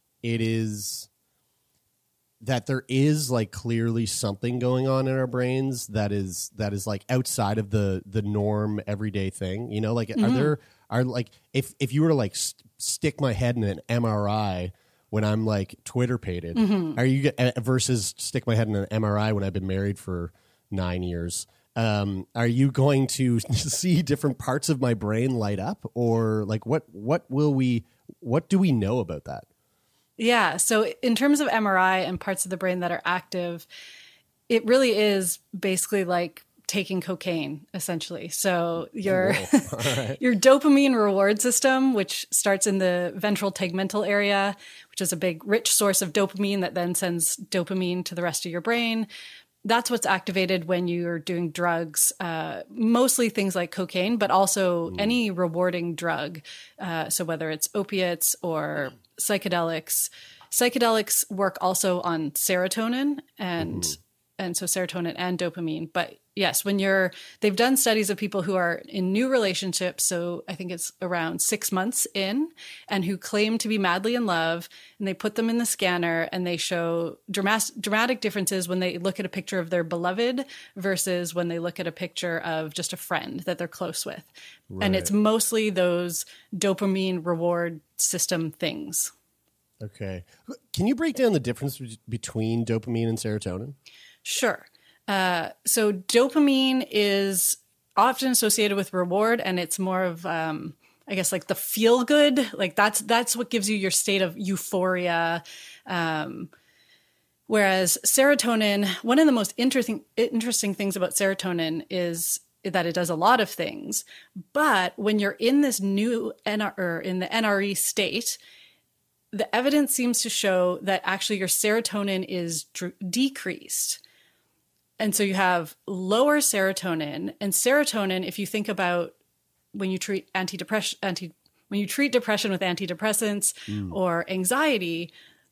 there is like clearly something going on in our brains that is like outside of the norm everyday thing? If you were to like stick my head in an MRI when I'm like Twitter pated, are you versus stick my head in an MRI when I've been married for 9 years? Are you going to see different parts of my brain light up, or like what do we know about that? Yeah. So in terms of MRI and parts of the brain that are active, it really is basically like taking cocaine, essentially. So your your dopamine reward system, which starts in the ventral tegmental area, which is a big rich source of dopamine that then sends dopamine to the rest of your brain. That's what's activated when you're doing drugs, mostly things like cocaine, but also any rewarding drug. So whether it's opiates or psychedelics. Psychedelics work also on serotonin and so serotonin and dopamine. But yes, they've done studies of people who are in new relationships, so I think it's around 6 months in, and who claim to be madly in love, and they put them in the scanner and they show dramatic differences when they look at a picture of their beloved versus when they look at a picture of just a friend that they're close with. Right. And it's mostly those dopamine reward system things. Okay. Can you break down the difference between dopamine and serotonin? Sure. So dopamine is often associated with reward, and it's more of, I guess, like the feel good. Like that's what gives you your state of euphoria. Whereas serotonin, one of the most interesting things about serotonin is that it does a lot of things. But when you're in this new in the NRE state, the evidence seems to show that actually your serotonin is decreased. And so you have lower serotonin, and serotonin, if you think about when you treat depression with antidepressants or anxiety,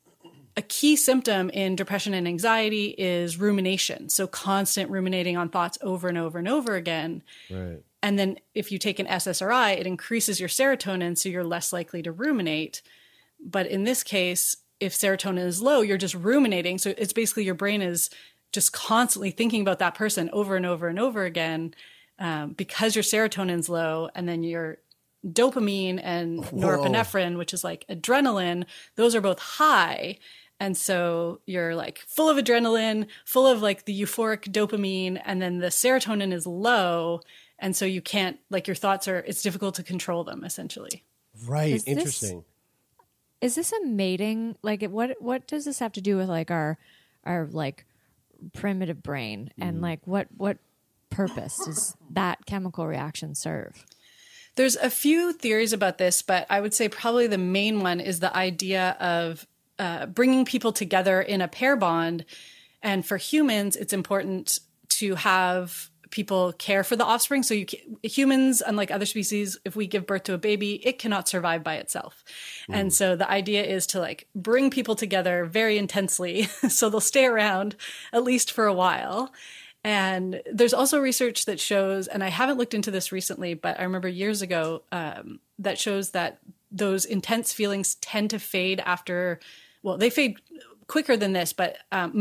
a key symptom in depression and anxiety is rumination. So constant ruminating on thoughts over and over and over again. Right. And then if you take an SSRI, it increases your serotonin, so you're less likely to ruminate. But in this case, if serotonin is low, you're just ruminating. So it's basically your brain is just constantly thinking about that person over and over and over again because your serotonin's low, and then your dopamine and norepinephrine, which is like adrenaline, those are both high. And so you're like full of adrenaline, full of like the euphoric dopamine, and then the serotonin is low. And so you can't, like your thoughts it's difficult to control them, essentially. Right. Interesting. Is this a mating? Like what does this have to do with like our like primitive brain, and like what purpose does that chemical reaction serve? There's a few theories about this, but I would say probably the main one is the idea of bringing people together in a pair bond. And for humans, it's important to have people care for the offspring. So humans, unlike other species, if we give birth to a baby, it cannot survive by itself. And so the idea is to like bring people together very intensely so they'll stay around at least for a while. And there's also research that shows, and I haven't looked into this recently, but I remember years ago that shows that those intense feelings tend to fade they fade quicker than this, but most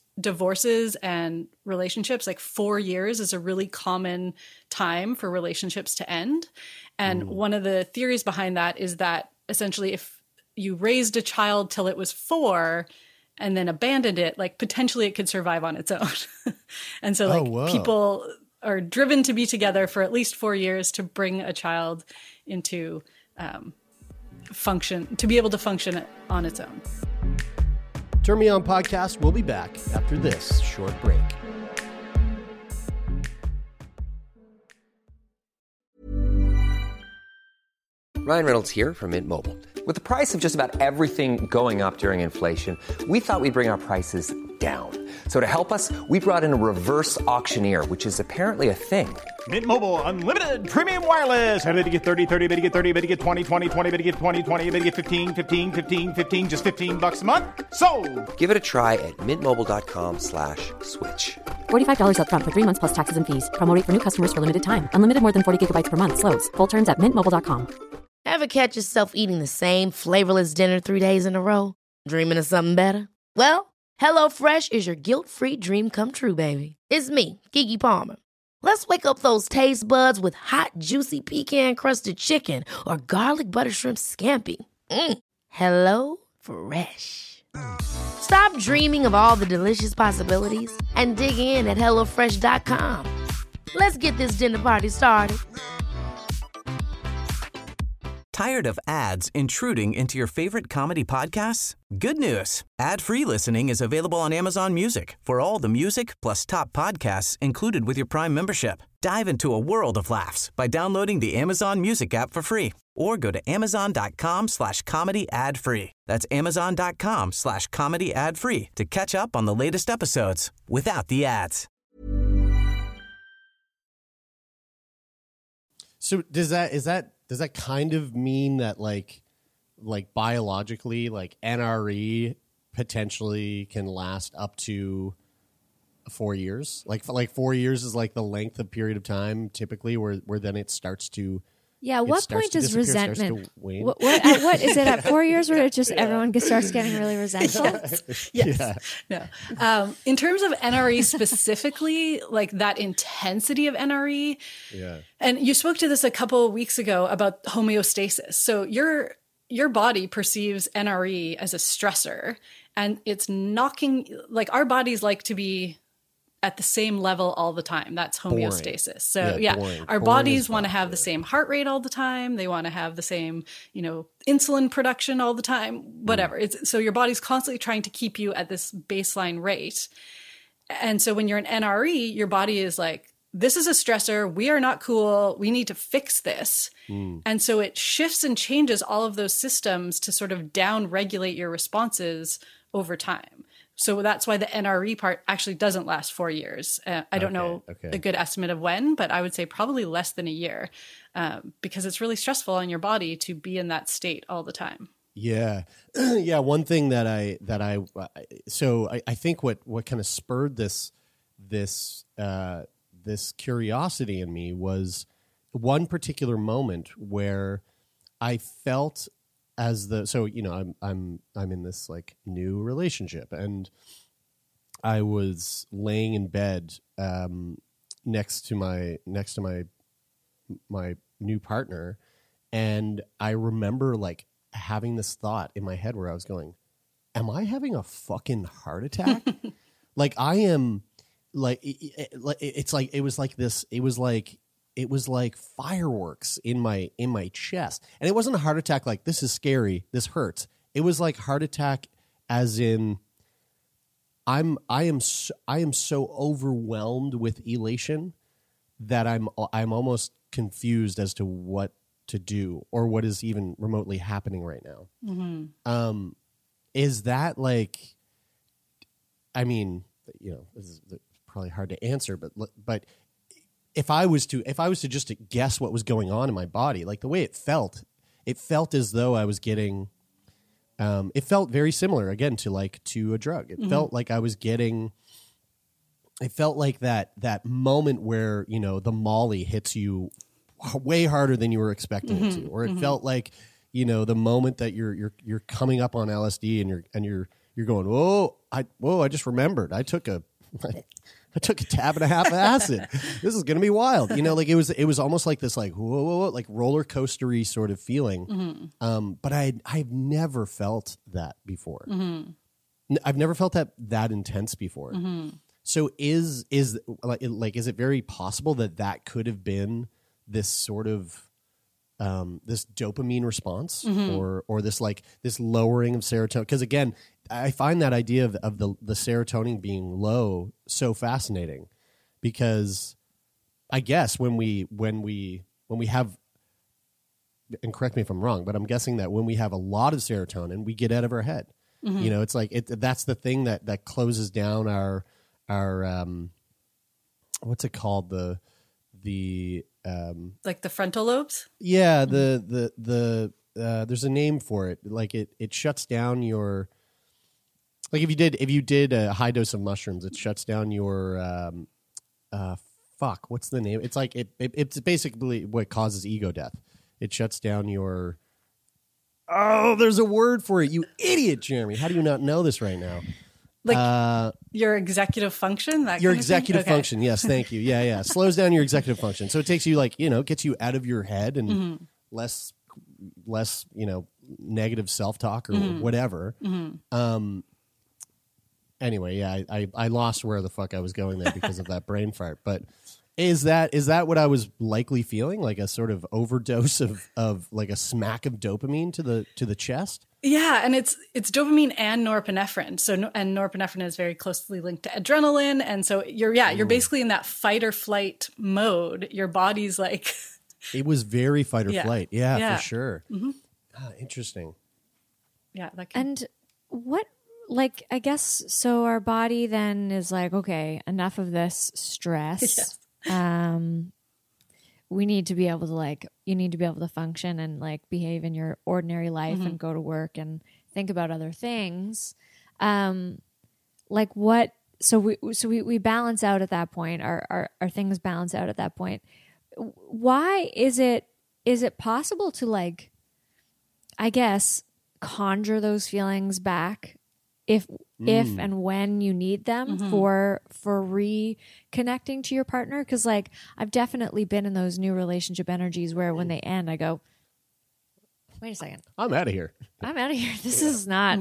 divorces and relationships, like 4 years is a really common time for relationships to end. And one of the theories behind that is that essentially if you raised a child till it was 4 and then abandoned it, like potentially it could survive on its own. And so like people are driven to be together for at least 4 years to bring a child into function, to be able to function on its own. Turn Me On Podcast will be back after this short break. Ryan Reynolds here from Mint Mobile. With the price of just about everything going up during inflation, we thought we'd bring our prices down. So to help us, we brought in a reverse auctioneer, which is apparently a thing. Mint Mobile Unlimited Premium Wireless. How to get 30, 30, bit to get 30, bit to get 20, 20, 20, bit to get 20, 20, bit to get 15, 15, 15, 15, just $15 a month? Sold! Give it a try at mintmobile.com/switch. $45 up front for 3 months plus taxes and fees. Promo rate for new customers for limited time. Unlimited more than 40 gigabytes per month. Slows full terms at mintmobile.com. Ever catch yourself eating the same flavorless dinner 3 days in a row? Dreaming of something better? Well, HelloFresh is your guilt-free dream come true, baby. It's me, Keke Palmer. Let's wake up those taste buds with hot, juicy pecan-crusted chicken or garlic butter shrimp scampi. Hello Fresh. Stop dreaming of all the delicious possibilities and dig in at HelloFresh.com. Let's get this dinner party started. Tired of ads intruding into your favorite comedy podcasts? Good news. Ad-free listening is available on Amazon Music for all the music plus top podcasts included with your Prime membership. Dive into a world of laughs by downloading the Amazon Music app for free or go to amazon.com/comedy ad-free. That's amazon.com/comedy ad-free to catch up on the latest episodes without the ads. So does that kind of mean that like biologically, like NRE potentially can last up to 4 years? Like 4 years is like the length of period of time typically where then it starts to. Yeah, what point does resentment? What is it at 4 years where it just everyone starts getting really resentful? Yes. Yeah. No. In terms of NRE specifically, like that intensity of NRE. Yeah. And you spoke to this a couple of weeks ago about homeostasis. So your body perceives NRE as a stressor, and it's knocking, like our bodies like to be at the same level all the time. That's homeostasis. Boring. So boring. Our Boring bodies want to have the same heart rate all the time. They want to have the same, insulin production all the time, whatever. So your body's constantly trying to keep you at this baseline rate. And so when you're an NRE, your body is like, this is a stressor. We are not cool. We need to fix this. And so it shifts and changes all of those systems to sort of down regulate your responses over time. So that's why the NRE part actually doesn't last 4 years. I don't know a good estimate of when, but I would say probably less than a year because it's really stressful on your body to be in that state all the time. Yeah. Yeah. One thing I think what kind of spurred this curiosity in me was one particular moment where I felt I'm in this like new relationship, and I was laying in bed next to my new partner, and I remember like having this thought in my head where I was going, am I having a fucking heart attack? Like I am, like it's like it was like fireworks in my chest. And it wasn't a heart attack like this is scary, this hurts. It was like heart attack as in I am so overwhelmed with elation that I'm almost confused as to what to do or what is even remotely happening right now. Mm-hmm. Is that like, I mean, this is probably hard to answer, but if I was to just guess what was going on in my body, like the way it felt as though I was getting, it felt very similar again to a drug. It felt like I was getting, it felt like that moment where, the Molly hits you way harder than you were expecting it to, or it felt like, the moment that you're coming up on LSD and you're going, oh, I just remembered. I took a tab and a half of acid. This is going to be wild. You know, like it was almost like this, like, whoa, like roller coastery sort of feeling. But I've never felt that before. I've never felt that intense before. So is it very possible that could have been this sort of this dopamine response or this lowering of serotonin? Because again, I find that idea of the serotonin being low so fascinating, because I guess when we have, and correct me if I'm wrong, but I'm guessing that when we have a lot of serotonin, we get out of our head. You know, it's like that's the thing that closes down our what's it called, the like the frontal lobes. Yeah, the there's a name for it. Like it shuts down your, like if you did a high dose of mushrooms, it shuts down your what's the name? It's like it's basically what causes ego death. It shuts down your, there's a word for it, you idiot, Jeremy. How do you not know this right now? Like your executive function? Your executive function, yes, thank you. Yeah. Slows down your executive function. So it takes you, like, gets you out of your head and less, negative self-talk or whatever. Anyway, yeah, I lost where the fuck I was going there because of that brain fart. But is that what I was likely feeling? Like a sort of overdose of like a smack of dopamine to the chest? Yeah, and it's dopamine and norepinephrine. So and norepinephrine is very closely linked to adrenaline, and so you're basically in that fight or flight mode. Your body's like it was very fight or flight. Yeah, for sure. Interesting. Yeah, and what, like, I guess so our body then is like, okay, enough of this stress. Yes. We need to be able to you need to be able to function and like behave in your ordinary life and go to work and think about other things. Like what, so we balance out at that point. Our things balance out at that point. Why is it possible to, like, I guess, conjure those feelings back if and when you need them for reconnecting to your partner? Because, like, I've definitely been in those new relationship energies where when they end, I go, wait a second, I'm out of here. This is not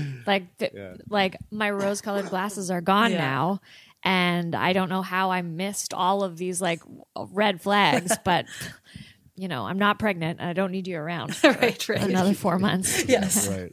like my rose-colored glasses are gone now, and I don't know how I missed all of these like red flags, but I'm not pregnant and I don't need you around for another 4 months. Yes. Right.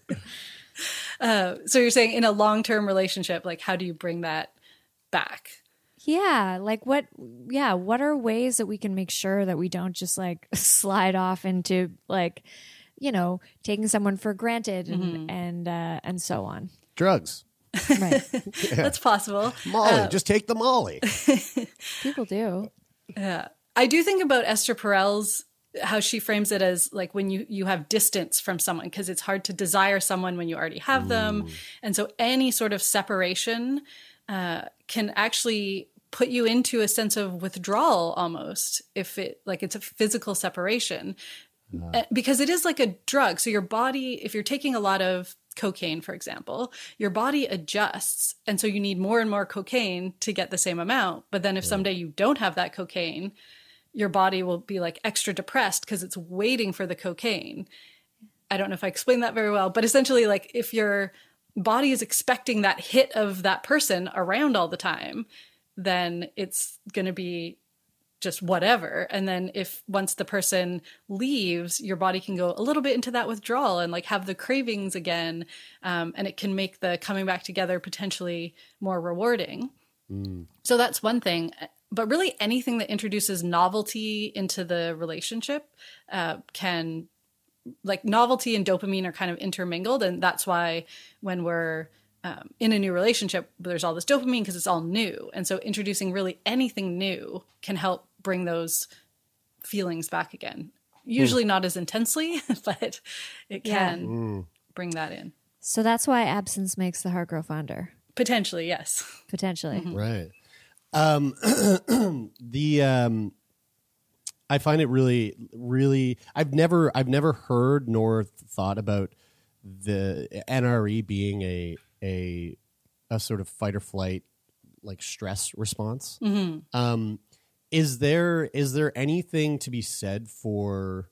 So you're saying in a long-term relationship, like, how do you bring that back? Yeah. Like what are ways that we can make sure that we don't just like slide off into like, taking someone for granted and so on. Drugs. Right. That's possible. Molly, just take the Molly. People do. Yeah. I do think about Esther Perel's, how she frames it as like when you have distance from someone, because it's hard to desire someone when you already have them. And so any sort of separation can actually put you into a sense of withdrawal almost, if it's a physical separation. Because it is like a drug. So your body, if you're taking a lot of cocaine, for example, your body adjusts. And so you need more and more cocaine to get the same amount. But then if someday you don't have that cocaine, your body will be like extra depressed because it's waiting for the cocaine. I don't know if I explained that very well, but essentially, like, if your body is expecting that hit of that person around all the time, then it's going to be just whatever. And then once the person leaves, your body can go a little bit into that withdrawal and like have the cravings again. And it can make the coming back together potentially more rewarding. So that's one thing. But really anything that introduces novelty into the relationship can, like, novelty and dopamine are kind of intermingled. And that's why when we're in a new relationship, there's all this dopamine because it's all new. And so introducing really anything new can help bring those feelings back again. Usually not as intensely, but it can bring that in. So that's why absence makes the heart grow fonder. Potentially, yes. Potentially. Right. I find it really, really, I've never heard nor thought about the NRE being a a sort of fight or flight, like stress response. Mm-hmm. Is there anything to be said for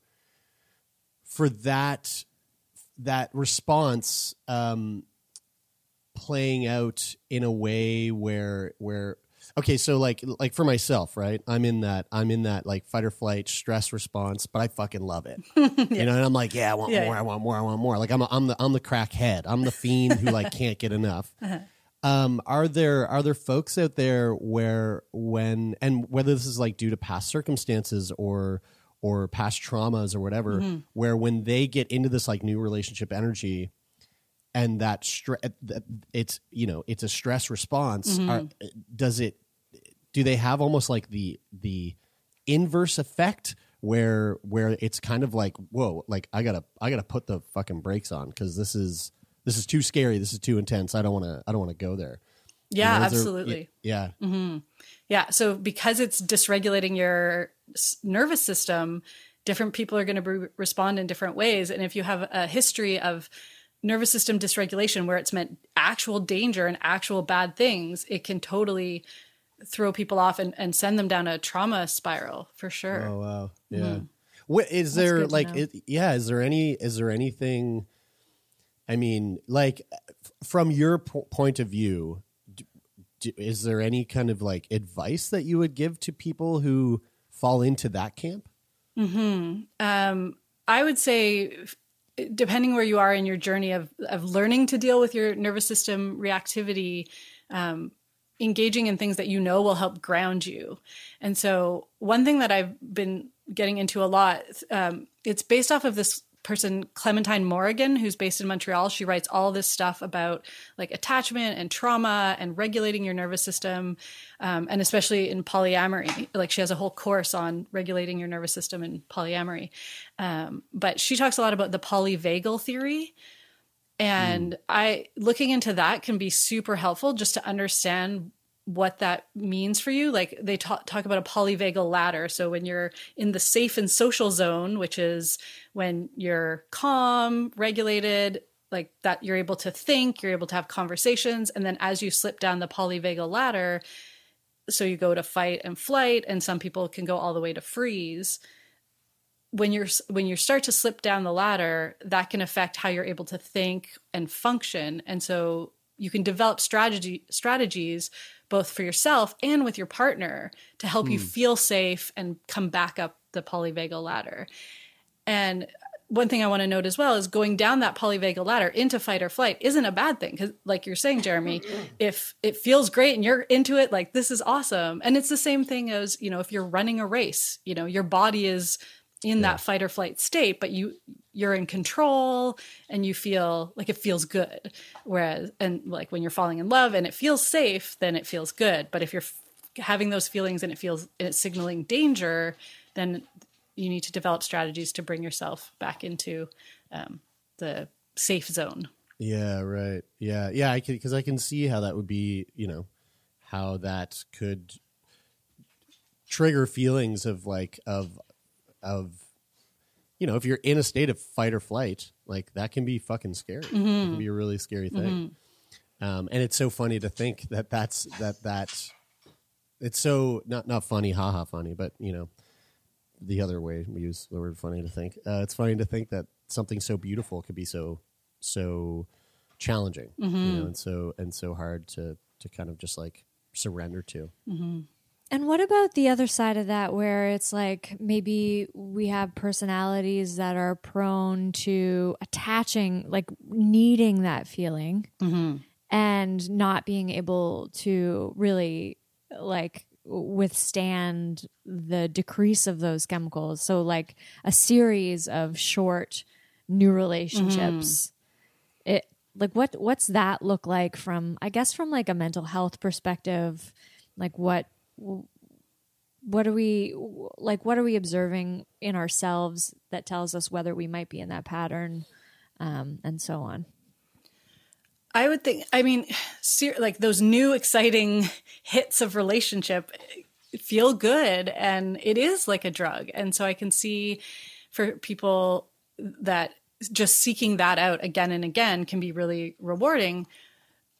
that response playing out in a way where okay, so like for myself, right? I'm in that like fight or flight stress response, but I fucking love it. You know, and I'm like, I want more, I want more, I want more. Like I'm the crackhead. I'm the fiend who like can't get enough. Are there folks out there where whether this is like due to past circumstances or past traumas or whatever, where when they get into this like new relationship energy and that it's a stress response, do they have almost like the inverse effect where it's kind of like, whoa, like I gotta put the fucking brakes on because this is too scary, this is too intense, I don't want to go there. Yeah, absolutely. Yeah. Mm-hmm. Yeah. So because it's dysregulating your nervous system, different people are going to respond in different ways. And if you have a history of nervous system dysregulation where it's meant actual danger and actual bad things, it can totally throw people off and send them down a trauma spiral for sure. Oh, wow. Yeah. What is there like, is there anything, I mean, like from your point of view, is there any kind of like advice that you would give to people who fall into that camp? I would say, depending where you are in your journey of learning to deal with your nervous system reactivity, engaging in things that you know will help ground you. And so one thing that I've been getting into a lot, it's based off of this person, Clementine Morrigan, who's based in Montreal. She writes all this stuff about like attachment and trauma and regulating your nervous system, and especially in polyamory. Like she has a whole course on regulating your nervous system in polyamory. But she talks a lot about the polyvagal theory. And looking into that can be super helpful just to understand what that means for you. Like they talk about a polyvagal ladder. So when you're in the safe and social zone, which is when you're calm, regulated, like that, you're able to think, you're able to have conversations. And then as you slip down the polyvagal ladder, so you go to fight and flight, and some people can go all the way to freeze. When you start to slip down the ladder, that can affect how you're able to think and function. And so you can develop strategies both for yourself and with your partner to help you feel safe and come back up the polyvagal ladder. And one thing I want to note as well is going down that polyvagal ladder into fight or flight isn't a bad thing. Because like you're saying, Jeremy, if it feels great and you're into it, like this is awesome. And it's the same thing as, if you're running a race, your body is in that fight or flight state, but you're in control and you feel like it feels good. Whereas, and like when you're falling in love and it feels safe, then it feels good. But if you're having those feelings and it's signaling danger, then you need to develop strategies to bring yourself back into the safe zone. Yeah, right. Yeah. Because I can see how that would be, how that could trigger feelings of if you're in a state of fight or flight, like that can be fucking scary. It can be a really scary thing. And it's so funny to think that's it's so not funny, haha funny, but the other way we use the word funny to think. It's funny to think that something so beautiful could be so challenging, and so hard to kind of just like surrender to. And what about the other side of that, where it's like maybe we have personalities that are prone to attaching, like needing that feeling and not being able to really like withstand the decrease of those chemicals. So like a series of short new relationships. It like what's that look like from like a mental health perspective? Like what are we observing in ourselves that tells us whether we might be in that pattern, and so on? I would think, like those new exciting hits of relationship feel good, and it is like a drug. And so I can see for people that just seeking that out again and again can be really rewarding.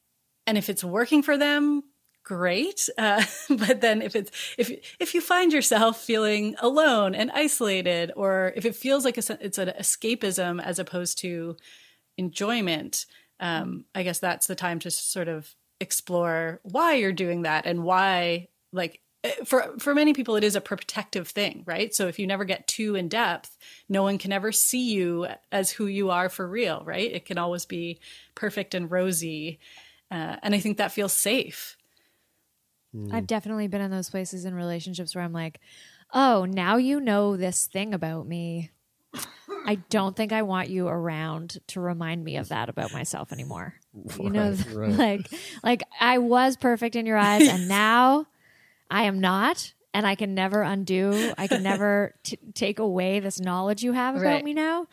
And if it's working for them, great. But then if you find yourself feeling alone and isolated, or if it feels like it's an escapism as opposed to enjoyment, I guess that's the time to sort of explore why you're doing that and why, like, for many people, it is a protective thing, right? So if you never get too in depth, no one can ever see you as who you are for real, right? It can always be perfect and rosy. And I think that feels safe. I've definitely been in those places in relationships where I'm like, oh, now you know this thing about me. I don't think I want you around to remind me of that about myself anymore. You know, right. like I was perfect in your eyes, and now I am not, and I can never undo. I can never take away this knowledge you have about me now.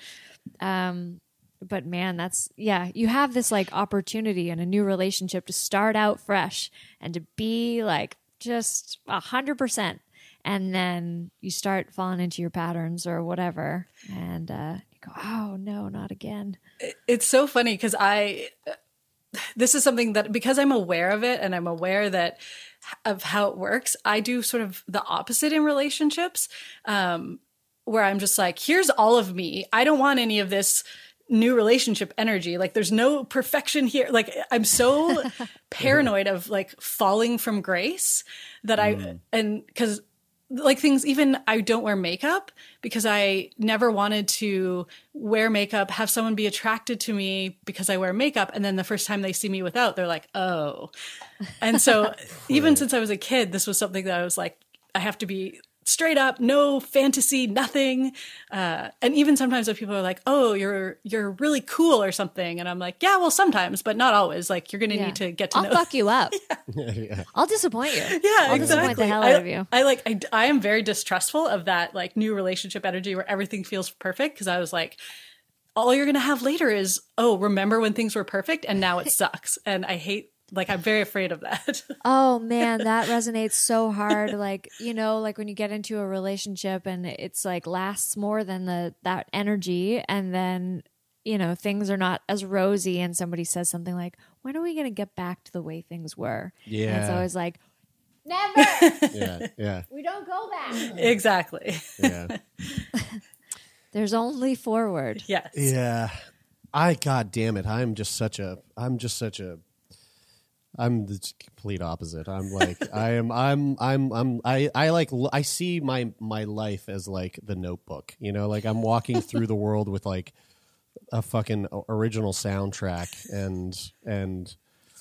But man, you have this like opportunity in a new relationship to start out fresh and to be like just 100%. And then you start falling into your patterns or whatever. And you go, oh no, not again. It's so funny because this is something that, because I'm aware of it and I'm aware of how it works, I do sort of the opposite in relationships, where I'm just like, here's all of me. I don't want any of this new relationship energy. Like, there's no perfection here. Like, I'm so paranoid of like falling from grace that and because like things, even I don't wear makeup because I never wanted to wear makeup, have someone be attracted to me because I wear makeup. And then the first time they see me without, they're like, oh. And so even since I was a kid, this was something that I was like, I have to be straight up, no fantasy, nothing. And even sometimes when people are like, oh, you're really cool or something. And I'm like, yeah, well, sometimes, but not always. Like, you're going to need to get to know. I'll fuck you up. Yeah. I'll disappoint you. Yeah, I'll disappoint the hell out of you. I am very distrustful of that like new relationship energy where everything feels perfect. Cause I was like, all you're going to have later is, oh, remember when things were perfect and now it sucks. And I hate, like, I'm very afraid of that. Oh man, that resonates so hard. Like, you know, like when you get into a relationship and it's like lasts more than that energy, and then, you know, things are not as rosy and somebody says something like, when are we going to get back to the way things were? Yeah. And it's always like, never. Yeah. We don't go back. Exactly. Yeah. There's only forward. Yes. Yeah. God damn it. I'm the complete opposite. I'm like, I see my life as like the Notebook, you know, like I'm walking through the world with like a fucking original soundtrack and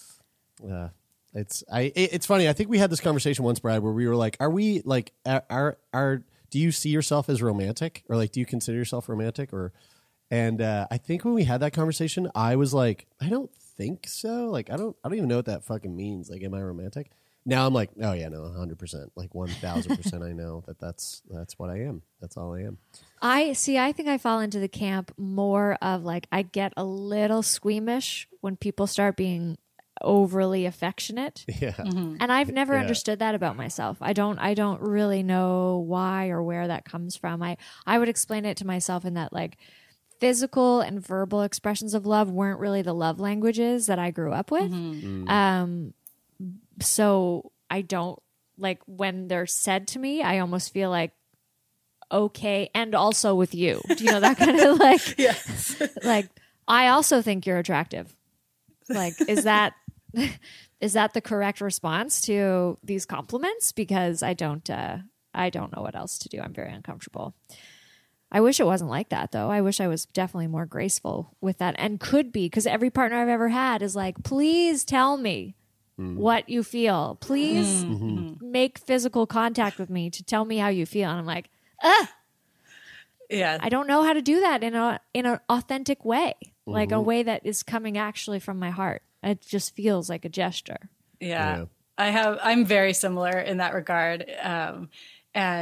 it's funny. I think we had this conversation once, Brad, where we were like, are we like, do you see yourself as romantic, or like, do you consider yourself romantic, and I think when we had that conversation, I was like, I don't think so. Like, I don't even know what that fucking means. Like, am I romantic? Now I'm like, oh yeah, no, 100%, like 1000%. I know that's what I am. That's all I am. I think I fall into the camp more of like, I get a little squeamish when people start being overly affectionate. Yeah. Mm-hmm. And I've never understood that about myself. I don't really know why or where that comes from. I would explain it to myself in that like physical and verbal expressions of love weren't really the love languages that I grew up with. Mm-hmm. So I don't like when they're said to me, I almost feel like, okay. And also with you, do you know that kind of like, yes. Like, I also think you're attractive. Like, is that the correct response to these compliments? Because I don't know what else to do. I'm very uncomfortable. I wish it wasn't like that, though. I wish I was definitely more graceful with that, and could be, because every partner I've ever had is like, please tell me what you feel. Please make physical contact with me to tell me how you feel. And I'm like, yeah, I don't know how to do that in an authentic way, like a way that is coming actually from my heart. It just feels like a gesture. Yeah. I'm very similar in that regard. And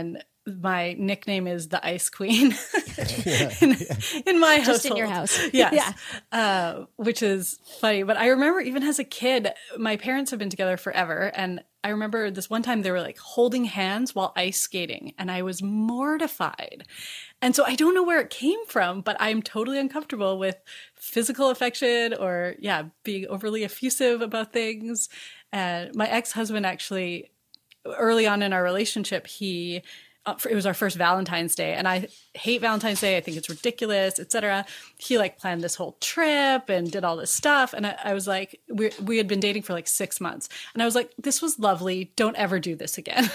my nickname is the Ice Queen in my household. Just in your house. Yes. Yeah. Which is funny. But I remember even as a kid, my parents have been together forever. And I remember this one time they were like holding hands while ice skating. And I was mortified. And so I don't know where it came from, but I'm totally uncomfortable with physical affection or, being overly effusive about things. And my ex-husband actually, early on in our relationship, it was our first Valentine's Day, and I hate Valentine's Day. I think it's ridiculous, etc. He like planned this whole trip and did all this stuff. And I was like, we had been dating for like 6 months. And I was like, this was lovely. Don't ever do this again.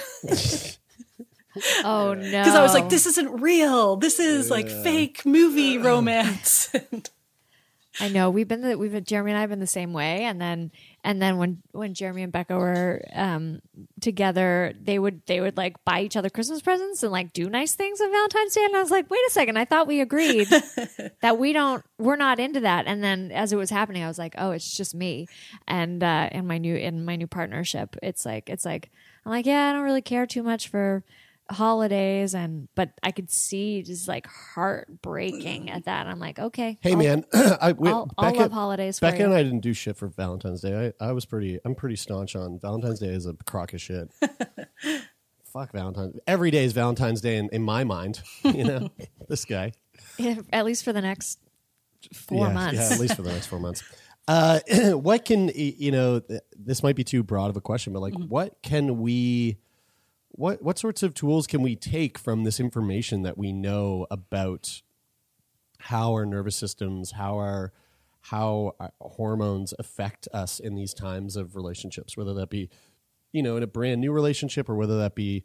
Oh no. Because I was like, this isn't real. This is like fake movie romance. I know Jeremy and I have been the same way. And then when Jeremy and Becca were together, they would like buy each other Christmas presents and like do nice things on Valentine's Day. And I was like, wait a second, I thought we agreed that we're not into that. And then as it was happening, I was like, oh, it's just me. And in my new partnership, it's like I'm like, yeah, I don't really care too much for holidays, but I could see just like heartbreaking at that. I'm like, okay, hey man, I'll love holidays for Becca you. and I didn't do shit for Valentine's Day. I'm pretty staunch on Valentine's Day is a crock of shit. Fuck Valentine's. Every day is Valentine's Day in my mind. You know, this guy. Yeah, at least for the next 4 months. Yeah, at least for the next 4 months. What can this might be too broad of a question, but like, what can we? What sorts of tools can we take from this information that we know about how our nervous systems, how our hormones affect us in these times of relationships, whether that be, in a brand new relationship or whether that be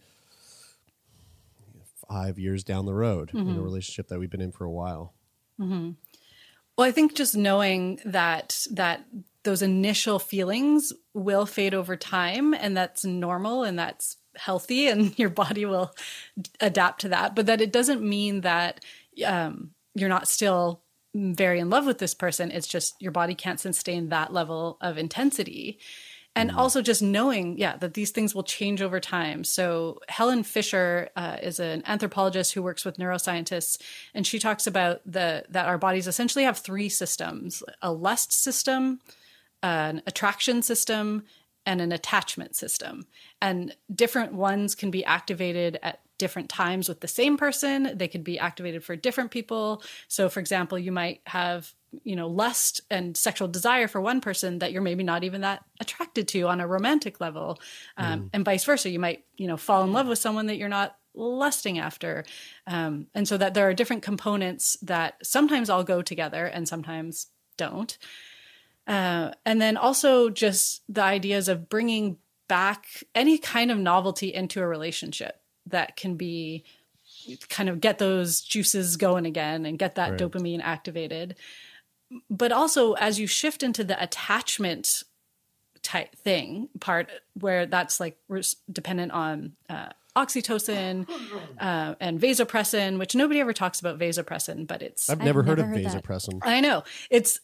5 years down the road in a relationship that we've been in for a while? Mm-hmm. Well, I think just knowing that those initial feelings will fade over time, and that's normal and that's healthy, and your body will adapt to that, but that it doesn't mean that you're not still very in love with this person. It's just your body can't sustain that level of intensity. And also just knowing, that these things will change over time. So Helen Fisher is an anthropologist who works with neuroscientists, and she talks about that our bodies essentially have 3 systems: a lust system, an attraction system, and an attachment system. And different ones can be activated at different times with the same person. They could be activated for different people. So for example, you might have, lust and sexual desire for one person that you're maybe not even that attracted to on a romantic level. And vice versa. You might, fall in love with someone that you're not lusting after. And so that there are different components that sometimes all go together and sometimes don't. And then also just the ideas of bringing back any kind of novelty into a relationship that can be kind of get those juices going again and get that dopamine activated. But also as you shift into the attachment type thing part, where that's like dependent on oxytocin and vasopressin, which nobody ever talks about vasopressin, but I've never heard of vasopressin. I know. It's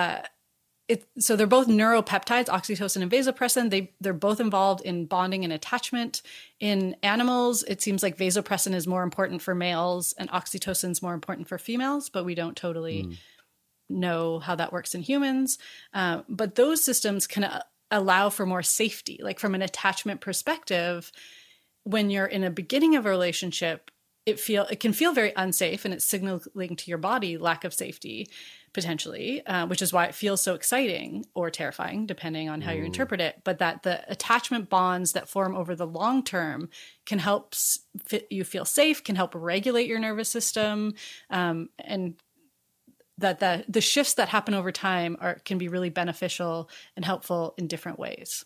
so they're both neuropeptides, oxytocin and vasopressin. They're both involved in bonding and attachment. In animals, it seems like vasopressin is more important for males and oxytocin is more important for females, but we don't totally know how that works in humans. But those systems can allow for more safety. Like from an attachment perspective, when you're in a beginning of a relationship, it can feel very unsafe, and it's signaling to your body lack of safety potentially, which is why it feels so exciting or terrifying, depending on how you interpret it. But that the attachment bonds that form over the long term can help you feel safe, can help regulate your nervous system, and that the shifts that happen over time can be really beneficial and helpful in different ways.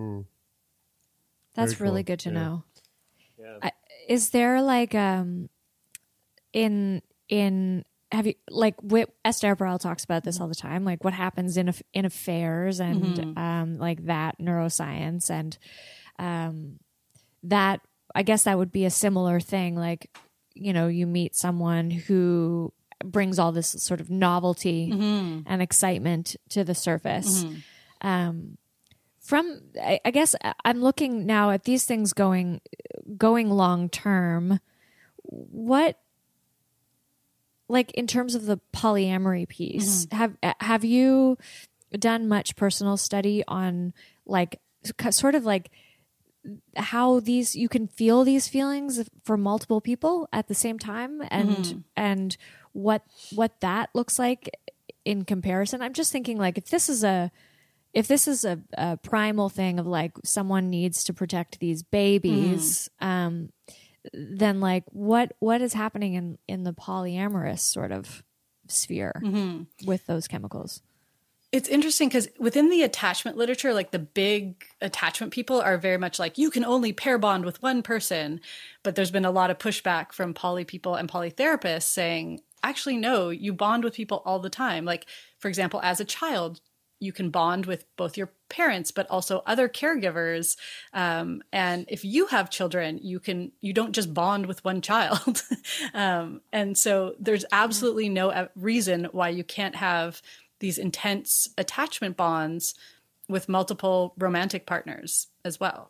That's really good to know. Yeah. Is there like have you like Esther Perel talks about this all the time, like what happens in affairs and like that neuroscience and that I guess that would be a similar thing, like you meet someone who brings all this sort of novelty and excitement to the surface. I guess I'm looking now at these things going long term. what, like in terms of the polyamory piece, have you done much personal study on like sort of like how you can feel these feelings for multiple people at the same time, and what that looks like in comparison? I'm just thinking, like, if this is a primal thing of like someone needs to protect these babies, then like what is happening in the polyamorous sort of sphere with those chemicals? It's interesting because within the attachment literature, like the big attachment people are very much like, you can only pair bond with one person. But there's been a lot of pushback from poly people and poly therapists saying, actually, no, you bond with people all the time. Like, for example, as a child, you can bond with both your parents, but also other caregivers. And if you have children, you don't just bond with one child. And so there's absolutely no reason why you can't have these intense attachment bonds with multiple romantic partners as well.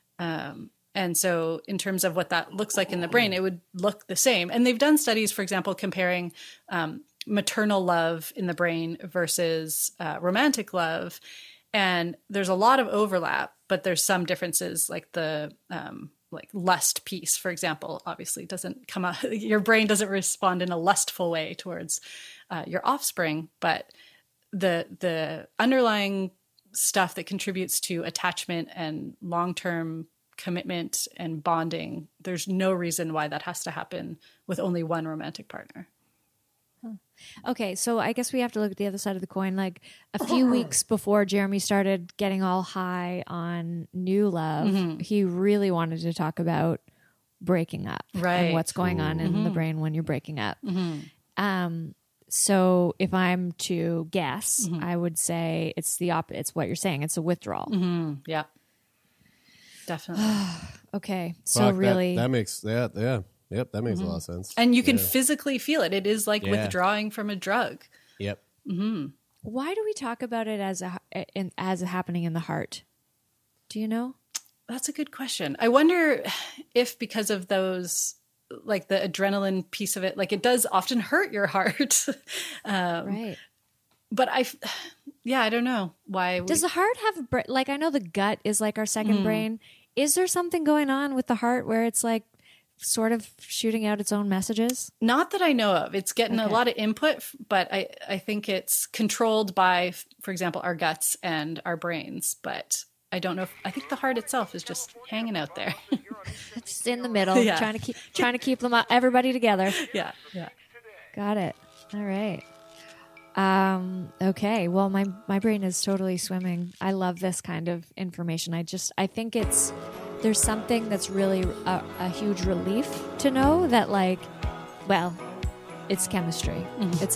And so in terms of what that looks like in the brain, it would look the same. And they've done studies, for example, comparing maternal love in the brain versus romantic love. And there's a lot of overlap, but there's some differences, like the like lust piece, for example, obviously doesn't come out, your brain doesn't respond in a lustful way towards your offspring, but the underlying stuff that contributes to attachment and long-term commitment and bonding, there's no reason why that has to happen with only one romantic partner. Okay, so I guess we have to look at the other side of the coin. Like a few weeks before Jeremy started getting all high on New Love, he really wanted to talk about breaking up and what's going on in the brain when you're breaking up. So if I'm to guess, I would say it's the opposite. It's what you're saying. It's a withdrawal. Yeah, definitely. Okay, so really, that makes Yep, that makes a lot of sense. And you can physically feel it. It is like withdrawing from a drug. Yep. Why do we talk about it as happening in the heart? Do you know? That's a good question. I wonder if because of those, like the adrenaline piece of it, like it does often hurt your heart. Right. But I don't know why. Does the heart have, like, I know the gut is like our second brain. Is there something going on with the heart where it's like sort of shooting out its own messages? Not that I know of. It's getting a lot of input, but I think it's controlled by, for example, our guts and our brains. But I don't know. I think the heart itself is just hanging out there. Just in the middle, trying to keep them everybody together. Yeah. Got it. All right. Okay. Well, my brain is totally swimming. I love this kind of information. I think there's something that's really a huge relief to know that, like, well, it's chemistry.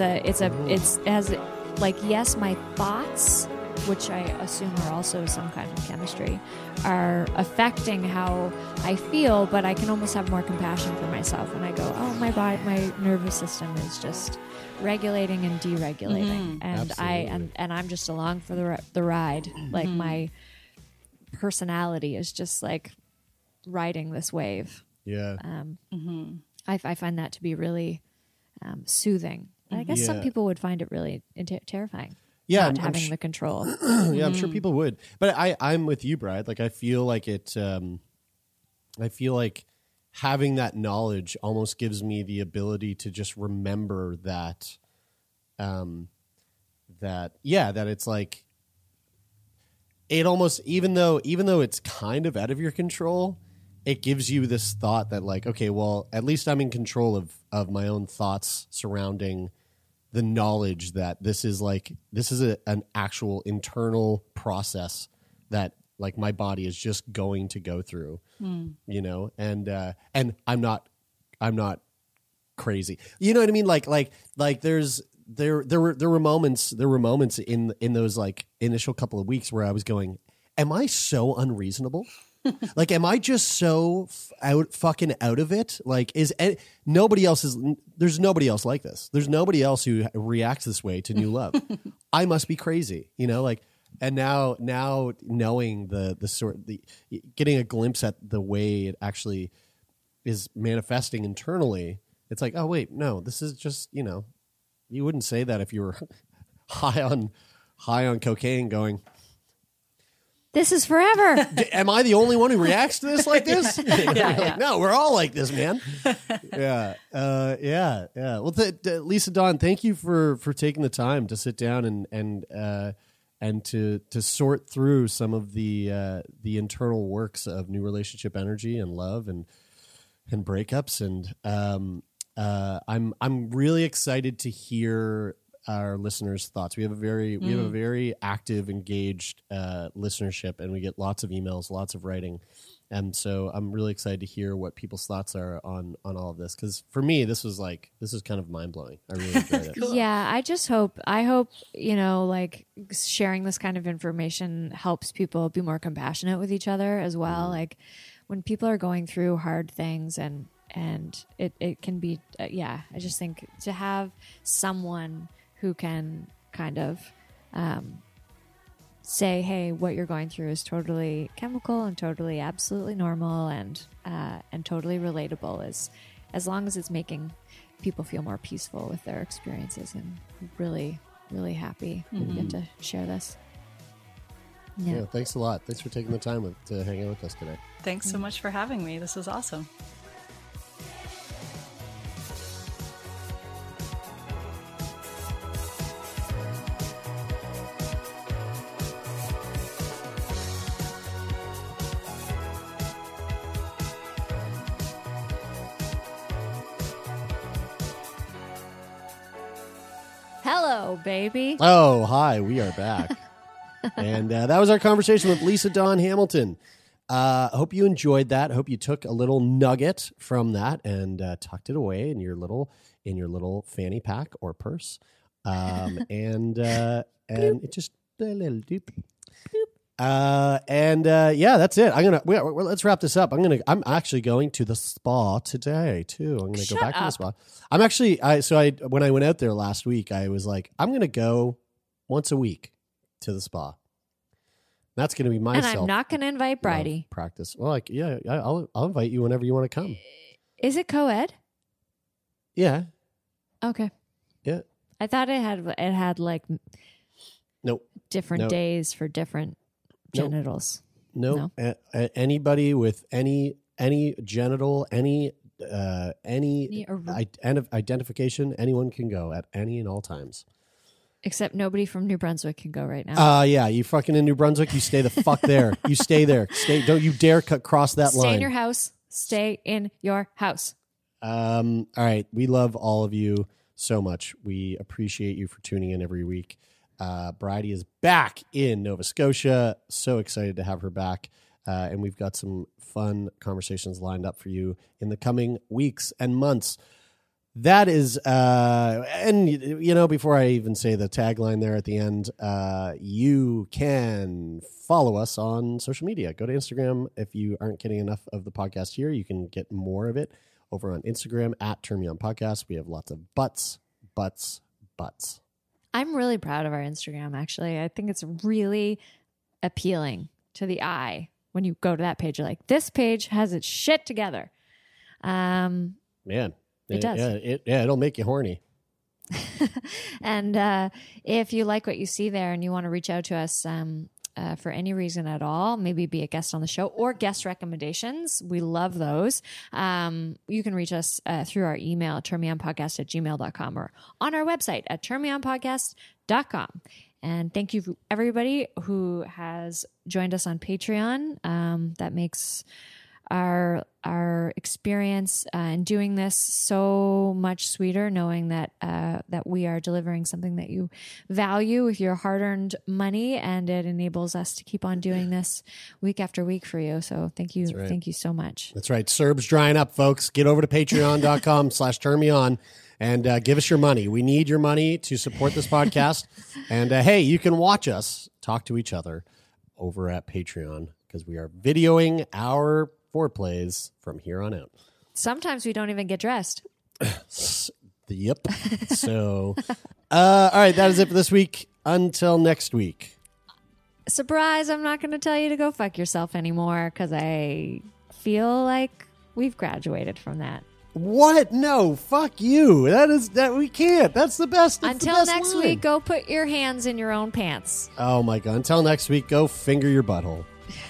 It has like, yes, my thoughts, which I assume are also some kind of chemistry, are affecting how I feel, but I can almost have more compassion for myself when I go, oh, my body, my nervous system is just regulating and deregulating, and I'm just along for the ride. Like my personality is just like riding this wave. Yeah. I find that to be really soothing. I guess some people would find it really terrifying. Yeah, not having the control. Yeah, I'm sure people would. But I'm with you, Brad. Like, I feel like it. I feel like having that knowledge almost gives me the ability to just remember that. That it's like, it almost, even though it's kind of out of your control, it gives you this thought that, like, okay, well, at least I'm in control of my own thoughts surrounding the knowledge that this is an actual internal process that, like, my body is just going to go through, you know, and I'm not crazy, you know what I mean? Like there were moments in those, like, initial couple of weeks where I was going, am I so unreasonable? Like, am I just so fucking out of it? Like, there's nobody else like this. There's nobody else who reacts this way to New Love. I must be crazy, you know, like, and now knowing the getting a glimpse at the way it actually is manifesting internally, it's like, oh wait, no, this is just, you wouldn't say that if you were high on cocaine going, this is forever. Am I the only one who reacts to this like this? Like, no, we're all like this, man. Yeah. Well, Lisa Dawn, thank you for taking the time to sit down and to sort through some of the internal works of new relationship energy and love and breakups. And I'm really excited to hear our listeners' thoughts. We have a very active, engaged listenership, and we get lots of emails, lots of writing. And so I'm really excited to hear what people's thoughts are on all of this. Because for me, this is kind of mind blowing. I really enjoyed it. Cool. Yeah, I hope, like sharing this kind of information helps people be more compassionate with each other as well. Like when people are going through hard things and it can be, I just think to have someone who can kind of say, hey, what you're going through is totally chemical and totally absolutely normal and totally relatable, is as long as it's making people feel more peaceful with their experiences. And really, really happy that we get to share this. Yeah, thanks a lot. Thanks for taking the time to hang out with us today. Thanks so much for having me. This was awesome. Hello, baby. Oh, hi. We are back. And that was our conversation with Lisa Dawn Hamilton. I hope you enjoyed that. I hope you took a little nugget from that and tucked it away in your little fanny pack or purse. And it just a little doop. That's it. Let's wrap this up. I'm actually going to the spa today too. I'm going to go back to the spa. I'm actually, when I went out there last week, I was like, I'm going to go once a week to the spa. That's going to be my And I'm not going to invite Bridie. Practice. Well, I'll invite you whenever you want to come. Is it co-ed? Yeah. Okay. Yeah. I thought it had like different days for different genitals. No. Anybody with any genital, any identification, anyone can go at any and all times. Except nobody from New Brunswick can go right now. Yeah, you fucking in New Brunswick, you stay the fuck there. You stay there. Don't you dare cross that line. Stay in your house. Stay in your house. All right. We love all of you so much. We appreciate you for tuning in every week. Bridie is back in Nova Scotia. So excited to have her back. And we've got some fun conversations lined up for you in the coming weeks and months. That is, before I even say the tagline there at the end, you can follow us on social media. Go to Instagram. If you aren't getting enough of the podcast here, you can get more of it over on Instagram at Turn Me On Podcast. We have lots of butts. I'm really proud of our Instagram, actually. I think it's really appealing to the eye. When you go to that page, you're like, this page has its shit together. Man. It does. Yeah, it'll make you horny. And if you like what you see there and you want to reach out to us for any reason at all, maybe be a guest on the show or guest recommendations, we love those. You can reach us through our email, turnmeonpodcast@gmail.com, or on our website at turnmeonpodcast.com. And thank you to everybody who has joined us on Patreon. That makes our experience in doing this so much sweeter, knowing that that we are delivering something that you value with your hard-earned money, and it enables us to keep on doing this week after week for you. So thank you. Right. Thank you so much. That's right. Serb's drying up, folks. Get over to patreon.com/turnmeon and give us your money. We need your money to support this podcast. And hey, you can watch us talk to each other over at Patreon, because we are videoing our foreplays from here on out. Sometimes we don't even get dressed. Yep. So, all right, that is it for this week. Until next week. Surprise, I'm not going to tell you to go fuck yourself anymore, because I feel like We've graduated from that. What? No, fuck you. That we can't. That's the best. That's Until the best next line. week, go put your hands in your own pants. Oh my God. Until next week, go finger your butthole.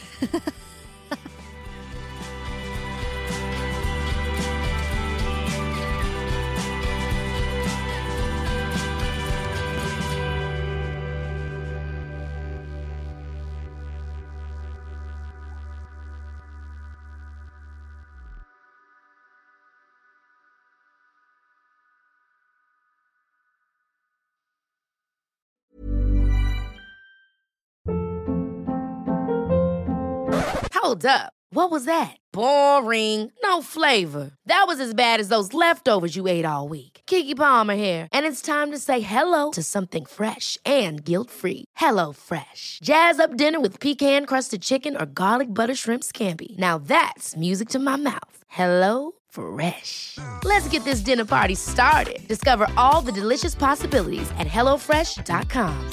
Hold up. What was that? Boring. No flavor. That was as bad as those leftovers you ate all week. Keke Palmer here, and it's time to say hello to something fresh and guilt-free. Hello Fresh. Jazz up dinner with pecan-crusted chicken or garlic butter shrimp scampi. Now that's music to my mouth. Hello Fresh. Let's get this dinner party started. Discover all the delicious possibilities at hellofresh.com.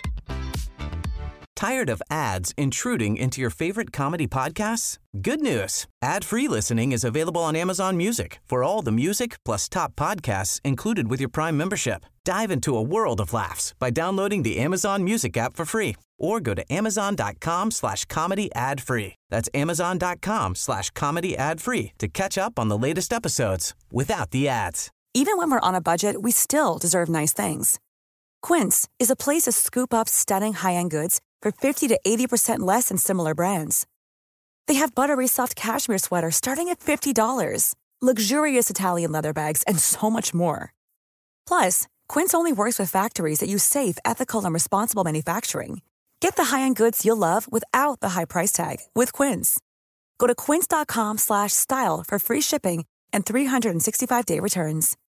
Tired of ads intruding into your favorite comedy podcasts? Good news. Ad-free listening is available on Amazon Music for all the music plus top podcasts included with your Prime membership. Dive into a world of laughs by downloading the Amazon Music app for free or go to amazon.com/comedy ad-free. That's amazon.com/comedy ad-free to catch up on the latest episodes without the ads. Even when we're on a budget, we still deserve nice things. Quince is a place to scoop up stunning high-end goods for 50 to 80% less than similar brands. They have buttery soft cashmere sweaters starting at $50, luxurious Italian leather bags, and so much more. Plus, Quince only works with factories that use safe, ethical, and responsible manufacturing. Get the high-end goods you'll love without the high price tag with Quince. Go to quince.com/style for free shipping and 365-day returns.